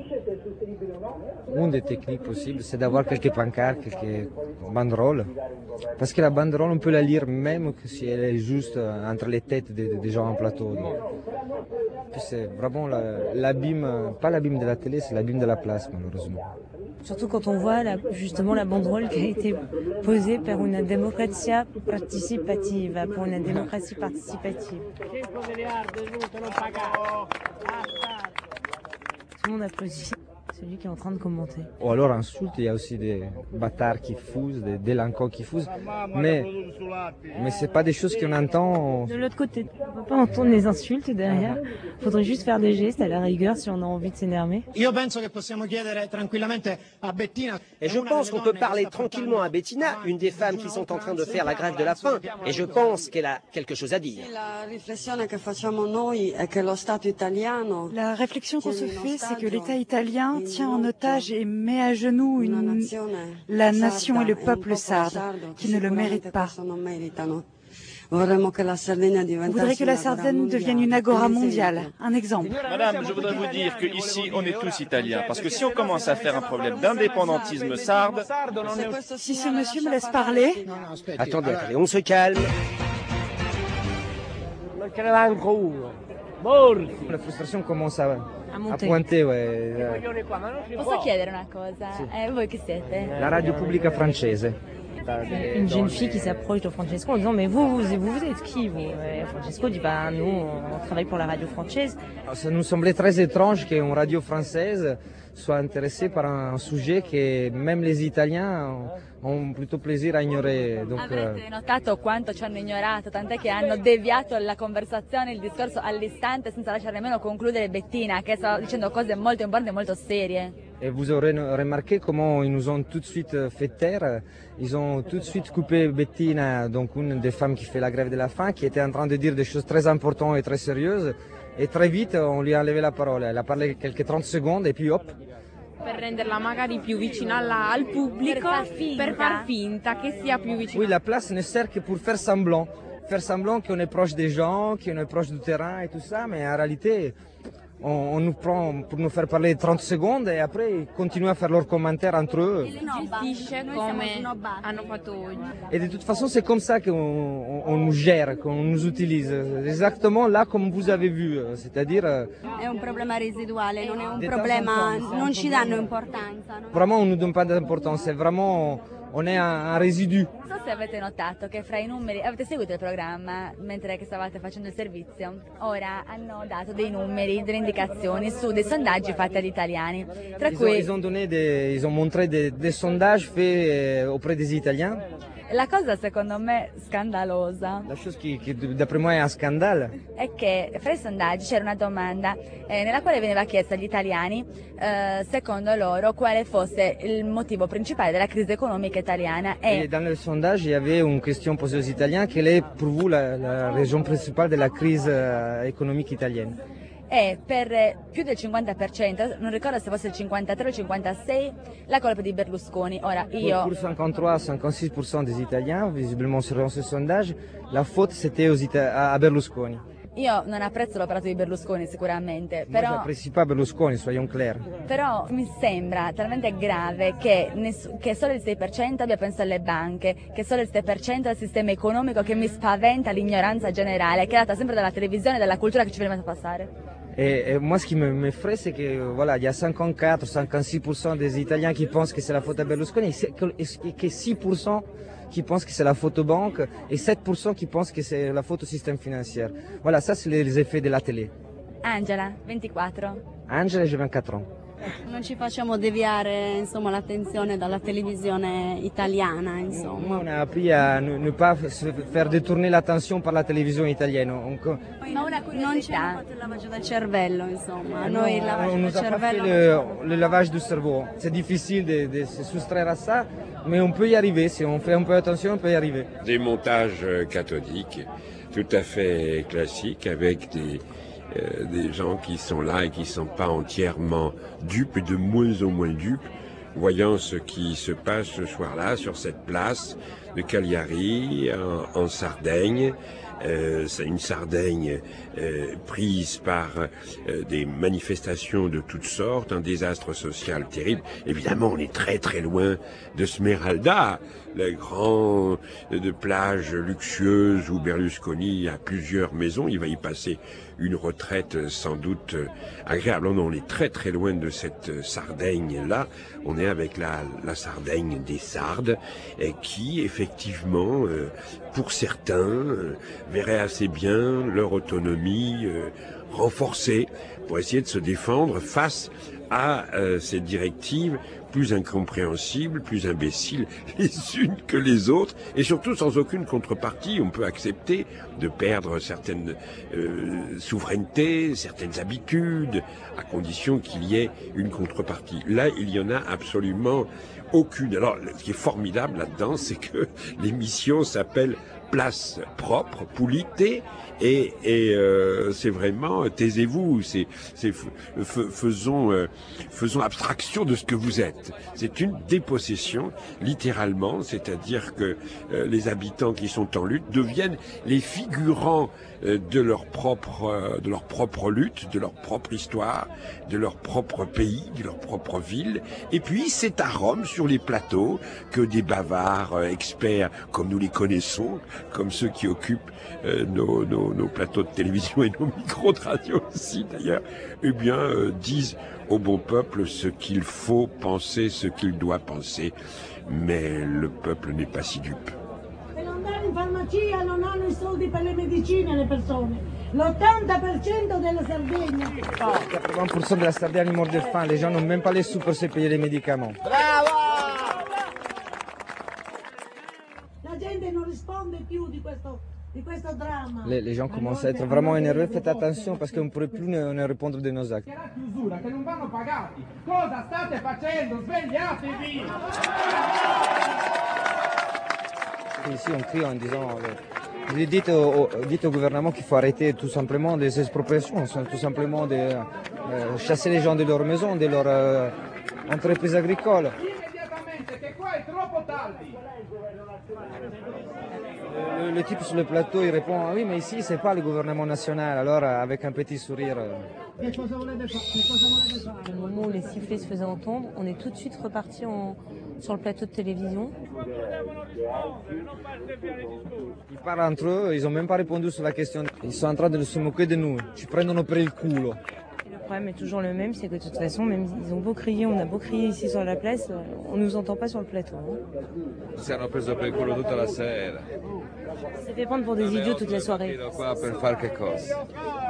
Une des techniques possibles, c'est d'avoir quelques pancartes, quelques banderoles. Parce que la banderole, on peut la lire même si elle est juste entre les têtes des, des gens en plateau. C'est vraiment l'abîme, pas l'abîme de la télé, c'est l'abîme de la place, malheureusement. Surtout quand on voit la, justement la banderole qui a été posée pour une démocratie participative, pour une démocratie participative. Tout le monde applaudit celui qui est en train de commenter. Ou alors insulte, il y a aussi des bâtards qui fusent, des délinquants qui fusent, mais, mais ce n'est pas des choses qu'on entend. De l'autre côté, on ne peut pas entendre les insultes derrière, il faudrait juste faire des gestes à la rigueur si on a envie de s'énerver. Et je pense qu'on peut parler tranquillement à Bettina, une des femmes qui sont en train de faire la grève de la faim, et je pense qu'elle a quelque chose à dire. La réflexion qu'on se fait, c'est que l'État italien tient en otage et met à genoux une... la nation et le peuple sarde, qui ne le méritent pas. On voudrait que la Sardaigne devienne une agora mondiale, un exemple. Madame, je voudrais vous dire qu'ici, on est tous italiens, parce que si on commence à faire un problème d'indépendantisme sarde... Si ce monsieur me laisse parler... Attendez, attendez, on se calme. La frustration commence à, a pointer, ouais. Posso chiedere una cosa? Sì. Eh, voi che siete? La radio pubblica francese. Une jeune fille qui s'approche de Francesco en disant mais vous, vous, vous, vous êtes qui vous? Et Francesco dit bah nous on travaille pour la radio française. Ça nous semblait très étrange qu'une radio française soit intéressée par un sujet que même les Italiens ont plutôt plaisir à ignorer. Donc, Avrete euh... notato quanto ci hanno ignorato, tant'è che hanno deviato la conversazione, il discorso all'istante senza lasciare nemmeno concludere Bettina che stava dicendo cose molto importanti e molto serie. Et vous aurez remarqué comment ils nous ont tout de suite fait taire. Ils ont tout de suite coupé Bettina, donc une des femmes qui fait la grève de la faim, qui était en train de dire des choses très importantes et très sérieuses. Et très vite, on lui a enlevé la parole. Elle a parlé quelques trente secondes et puis hop. Per renderla magari più vicina alla, al pubblico, per far, finta. per far finta che sia più vicina. Oui, la place ne sert que pour faire semblant. Faire semblant qu'on est proche des gens, qu'on est proche du terrain et tout ça, mais en réalité... On, on nous prend pour nous faire parler trente secondes et après ils continuent à faire leurs commentaires entre eux. Et de toute façon c'est comme ça qu'on on, on nous gère, qu'on nous utilise, exactement là comme vous avez vu, c'est-à-dire... È un problema residuale, non è un problema, non ci danno importanza. No? Vraiment on ne nous donne pas d'importance, c'est vraiment... On è un, un résidu. Non so se avete notato che fra i numeri, avete seguito il programma mentre che stavate facendo il servizio, ora hanno dato dei numeri, delle indicazioni su dei sondaggi fatti agli italiani, tra ils cui... Ont, ils, ont donné des, ils ont montré des, des sondages faits auprès des Italiens. La cosa secondo me scandalosa, la chose qui, qui d'après moi è un scandale, è che fra i sondaggi c'era una domanda eh, nella quale veniva chiesto agli italiani eh, secondo loro quale fosse il motivo principale della crisi economica italiana. Et, et dans le sondage il y avait une question posée aux Italiens: quelle est pour vous la, la raison principale de la crise euh, économique italienne? E per più del cinquanta per cento, non ricordo se fosse il cinquantatré o il cinquantasei, la colpa di Berlusconi. Ora io... Pour cinquantatré à cinquante-six pour cent des Italiens, visiblement selon ce sondage, la faute c'était aux Ita- a Berlusconi. Io non apprezzo l'operato di Berlusconi sicuramente, però... Moi j'apprécie pas Berlusconi, soyons clairs. Però mi sembra talmente grave che, ness- che solo il sei per cento abbia pensato alle banche, che solo il sei per cento al sistema economico, che mi spaventa l'ignoranza generale, che è data sempre dalla televisione e dalla cultura che ci viene passare. Et, et moi, ce qui m'effraie, c'est que voilà, il y a cinquante-quatre, cinquante-six pour cent des Italiens qui pensent que c'est la faute à Berlusconi, et que, et que six pour cent qui pensent que c'est la faute aux banques, et sept pour cent qui pensent que c'est la faute au système financier. Voilà, ça c'est les effets de la télé. Angela, ventiquattro. Angela, j'ai vingt-quatre ans. Non ci facciamo deviare insomma l'attenzione dalla televisione italiana, insomma. On a appris à ne, ne pas faire détourner l'attention par la télévision italienne. On, Ma una curiosità. Non ci hanno fatto il lavaggio del cervello, insomma. A noi il lavaggio on del nous a cervello. Pas fait le, le lavage du cerveau. C'est difficile de, de se soustraire à ça, mais on peut y arriver. Si on fait un peu attention, on peut y arriver. Des montages cathodiques tout à fait classiques avec des Euh, des gens qui sont là et qui ne sont pas entièrement dupes et de moins en moins dupes, voyant ce qui se passe ce soir-là sur cette place de Cagliari, en, en Sardaigne. Euh, c'est une Sardaigne euh, prise par euh, des manifestations de toutes sortes, un désastre social terrible. Évidemment, on est très très loin de Smeralda, le grand euh, de plage luxueuse où Berlusconi a plusieurs maisons. Il va y passer une retraite sans doute euh, agréable. Non, on est très très loin de cette euh, Sardaigne-là. On est avec la, la Sardaigne des Sardes, et qui effectivement, euh, pour certains, euh, verraient assez bien leur autonomie euh, renforcée pour essayer de se défendre face à euh, ces directives plus incompréhensibles, plus imbéciles les unes que les autres, et surtout sans aucune contrepartie. On peut accepter de perdre certaines euh, souverainetés, certaines habitudes, à condition qu'il y ait une contrepartie. Là, il y en a absolument aucune. Alors, ce qui est formidable là-dedans, c'est que l'émission s'appelle Place propre, pulite, et, et euh, c'est vraiment, taisez-vous, c'est, c'est faisons, euh, faisons abstraction de ce que vous êtes. C'est une dépossession, littéralement, c'est-à-dire que euh, les habitants qui sont en lutte deviennent les figurants euh, de leur propre, euh, de leur propre lutte, de leur propre histoire, de leur propre pays, de leur propre ville. Et puis c'est à Rome, sur les plateaux, que des bavards euh, experts, comme nous les connaissons, comme ceux qui occupent euh, nos, nos, nos plateaux de télévision et nos micros de radio aussi d'ailleurs, eh bien euh, disent au bon peuple ce qu'il faut penser, ce qu'il doit penser. Mais le peuple n'est pas si dupe. Per andare in farmacia non hanno i soldi per le medicine le persone. L'ottanta per cento della Sardegna. quatre-vingts pour cent de la Sardaigne mort de faim. Les gens n'ont même pas les sous pour se payer les médicaments. Bravo! La gente non risponde più di questo, di questo dramma. Les, les gens commencent à être vraiment énervés. Faites attention parce qu'on ne pourrait plus ne, ne répondre de nos actes. Chiusura che non vanno pagati. Cosa state facendo? Svegliatevi! Ici on crie en disant, euh, dites, au, dites au gouvernement qu'il faut arrêter tout simplement les expropriations, tout simplement de euh, chasser les gens de leur maison, de leur euh, entreprise agricole. Le, le type sur le plateau, il répond ah oui, mais ici c'est pas le gouvernement national. Alors avec un petit sourire. Au moment où les sifflets se faisaient entendre, on est tout de suite reparti en, sur le plateau de télévision. Ils parlent entre eux, ils n'ont même pas répondu sur la question. Ils sont en train de se moquer de nous. Ci prendono per il culo. Le problème est toujours le même, c'est que de toute façon, même ils ont beau crier, on a beau crier ici sur la place, on ne nous entend pas sur le plateau. Si hanno preso per il culo tutta la sera. C'est fait prendre pour des idiots toute la soirée. Qua per fare che cosa?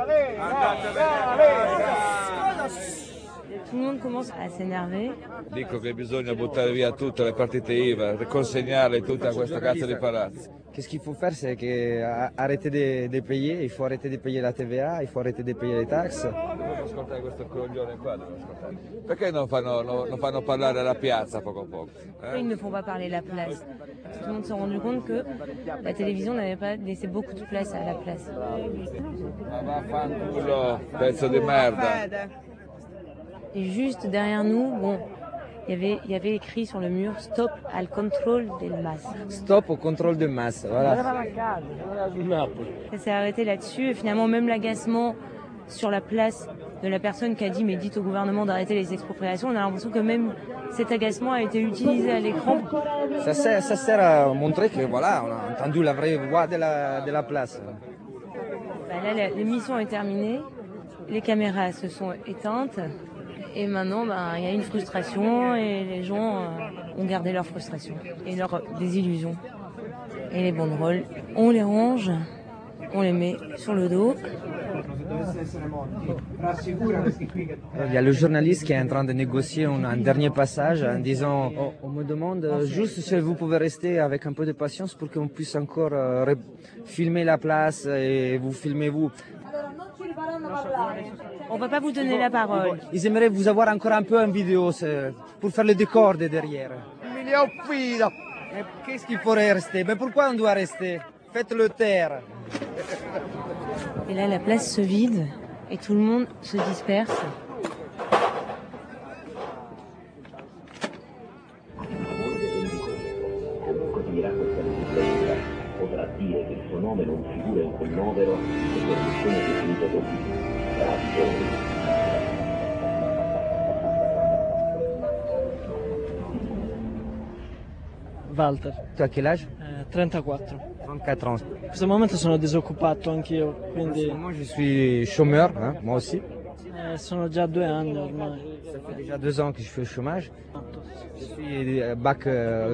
Tout le monde commence à s'énerver. Dico che bisogna buttare via tutte le partite I V A, riconsegnarle tutte a questo cazzo di palazzo. Qu'est-ce qu'il faut faire, c'est que arrêter de, de payer, il faut arrêter de payer la T V A, il faut arrêter de payer les taxes. Devo ascoltare questo coglione qua, devo ascoltare. Perché non fanno, non, non fanno parlare la piazza poco a poco? Eh? Ils ne font pas parler la place. Tout le monde s'est rendu compte que la télévision n'avait pas laissé beaucoup de place à la place. Ma vaffanculo, pezzo di merda. Et juste derrière nous, bon, il y avait, il y avait écrit sur le mur « Stop al contrôle des masses ». Stop au contrôle des masses, voilà. Ça s'est arrêté là-dessus et finalement même l'agacement sur la place de la personne qui a dit « mais dites au gouvernement d'arrêter les expropriations », on a l'impression que même cet agacement a été utilisé à l'écran. Ça sert, ça sert à montrer que voilà, on a entendu la vraie voix de la, de la place. Bah là, l'émission est terminée. les caméras se sont éteintes et maintenant ben, il y a une frustration et les gens euh, ont gardé leur frustration et leur désillusion. Et les banderoles, on les range, on les met sur le dos. Il y a le journaliste qui est en train de négocier un, un dernier passage en disant oh, on me demande juste si vous pouvez rester avec un peu de patience pour qu'on puisse encore euh, filmer la place et vous filmez vous. On ne va pas vous donner la parole. Ils aimeraient vous avoir encore un peu en vidéo pour faire le décor de derrière. Mais qu'est-ce qu'il faudrait rester? Mais pourquoi on doit rester? Faites-le taire. Et là, la place se vide et tout le monde se disperse. Walter. Tu as quel âge? Eh, trentaquattro. trentaquattro ans. In questo momento sono disoccupato anch'io, quindi... Moi je suis chômeur, hein, moi aussi. Eh, sono già due anni ormai. Ça fait déjà deux ans que je fais le chômage. Je suis bac euh,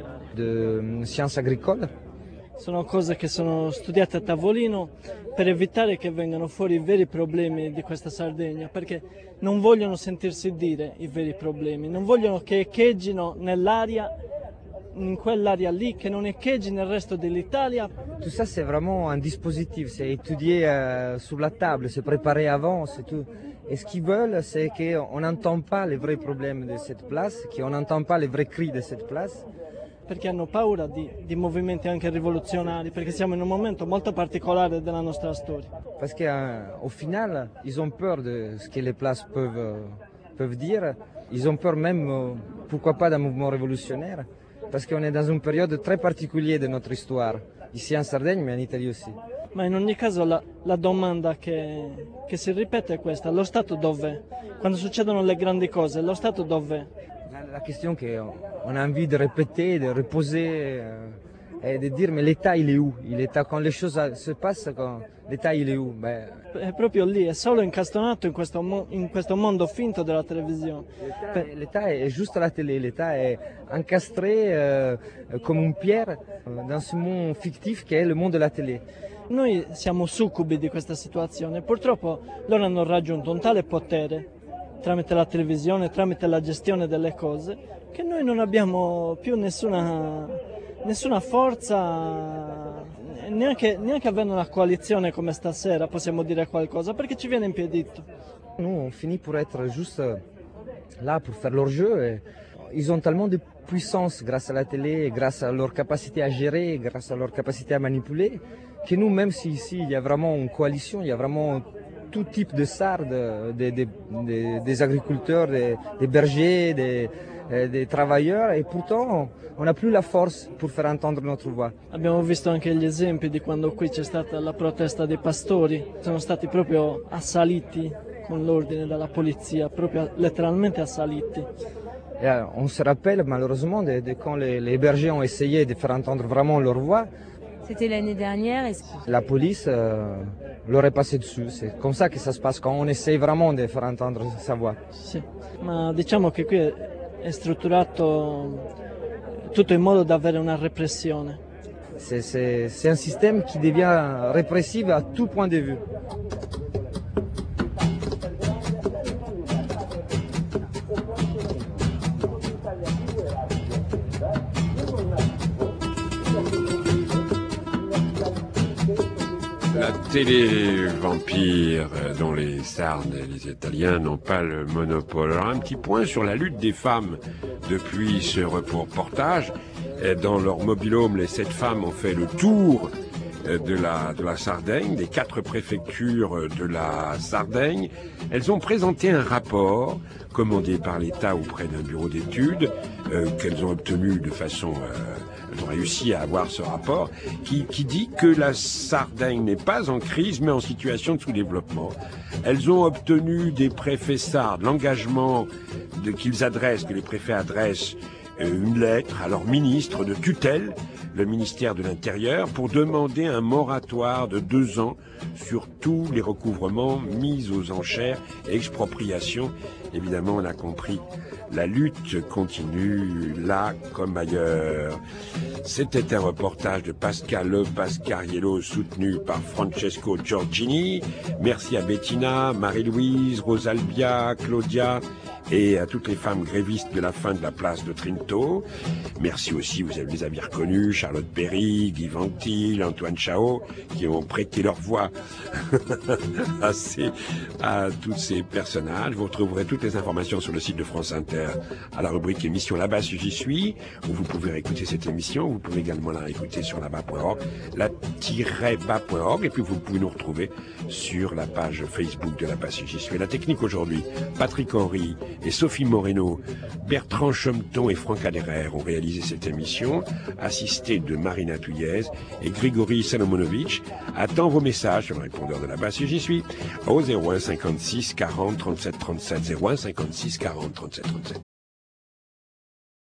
de sciences agricoles. Sono cose che sono studiate a tavolino per evitare che vengano fuori i veri problemi di questa Sardegna, perché non vogliono sentirsi dire i veri problemi, non vogliono che echeggiino nell'aria, in quell'area lì, che non echeggi nel resto dell'Italia. Tout ça c'est vraiment un dispositif, c'est étudié euh, sur la table, c'est préparé avant, c'est tout. Et ce qu'ils veulent, c'est qu'on n'entend pas les vrais problèmes de cette place, qu'on n'entend pas les vrais cris de cette place. Perché hanno paura di, di movimenti anche rivoluzionari, perché siamo in un momento molto particolare della nostra storia. Parce qu'au euh, final, ils ont peur de ce que les places peuvent, euh, peuvent dire, ils ont peur même, euh, pourquoi pas, d'un mouvement révolutionnaire, parce qu'on est dans une période très particulière de notre histoire, ici en Sardaigne, mais en Italie aussi. Ma in ogni caso la, la domanda che, che si ripete è questa: lo Stato dov'è? Quando succedono le grandi cose, lo Stato dov'è? La question qu'on a envie de répéter, de reposer, euh, et de dire mais l'État il est où? L'État, quand les choses se passent, quand l'État il est où? Ben, è proprio lì, è solo incastonato in questo, mo- in questo mondo finto della televisione. L'État est juste à la télé, l'État est encastré euh, comme une pierre dans ce monde fictif qui est le monde de la télé. Noi siamo succubi di questa situazione, purtroppo loro hanno raggiunto un tale potere tramite la televisione, tramite la gestione delle cose, che noi non abbiamo più nessuna, nessuna forza, neanche, neanche avendo una coalizione come stasera possiamo dire qualcosa, perché ci viene impedito. Nous on finit pour être juste là pour faire leur jeu. Et ils ont tellement de puissance grâce à la télé, grâce à leur capacité à gérer, grâce à leur capacité à manipuler, que nous, même si ici il y a vraiment une coalition, il y a vraiment tout type de sardes, des, des, des, des agriculteurs, des, des bergers, des, des travailleurs, et pourtant on n'a plus la force pour faire entendre notre voix. Abbiamo visto anche gli esempi di quando qui c'è stata la protesta dei pastori, sono stati proprio assaliti con l'ordine dalla polizia, proprio letteralmente assaliti. Et on se rappelle malheureusement de, de quand les, les bergers ont essayé de faire entendre vraiment leur voix. C'était l'année dernière. Et... La police euh, leur est passée dessus. C'est comme ça que ça se passe quand on essaye vraiment de faire entendre sa voix. Sì, ma diciamo che qui è, è strutturato tutto in modo da avere una repressione. C'est un système qui devient répressif à tout point de vue. La télé vampire dont les Sardes et les Italiens n'ont pas le monopole. Alors un petit point sur la lutte des femmes depuis ce reportage. Dans leur mobil-home, les sept femmes ont fait le tour de la, de la Sardaigne, des quatre préfectures de la Sardaigne. Elles ont présenté un rapport commandé par l'État auprès d'un bureau d'études euh, qu'elles ont obtenu de façon... Euh, elles ont réussi à avoir ce rapport qui, qui dit que la Sardaigne n'est pas en crise mais en situation de sous-développement. Elles ont obtenu des préfets sardes l'engagement de, qu'ils adressent, que les préfets adressent une lettre à leur ministre de tutelle, le ministère de l'Intérieur, pour demander un moratoire de deux ans sur tous les recouvrements mis aux enchères et expropriations. Évidemment, on a compris, la lutte continue là comme ailleurs. C'était un reportage de Pascal Le Pascariello soutenu par Francesco Giorgini. Merci à Bettina, Marie-Louise, Rosalbia, Claudia et à toutes les femmes grévistes de la fin de la place de Trinto. Merci aussi, vous les avez reconnus, Charlotte Perry, Guy Ventil, Antoine Chao, qui ont prêté leur voix à, ces, à tous ces personnages. Vous retrouverez toutes les informations sur le site de France Inter à la rubrique émission Là-bas si j'y suis, où vous pouvez réécouter cette émission. Vous pouvez également la réécouter sur là-bas point org, la-bas point org, et puis vous pouvez nous retrouver sur la page Facebook de Là-bas si j'y suis. La technique aujourd'hui, Patrick Henry et Sophie Moreno, Bertrand Chometon et Franck Aderer ont réalisé cette émission, assistés de Marina Touillez et Grigory Salomonovitch. Attends vos messages sur le répondeur de Là-bas si j'y suis au zéro un cinquante-six quarante trente-sept trente-sept, zéro un cinquante-six quarante trente-sept trente-sept.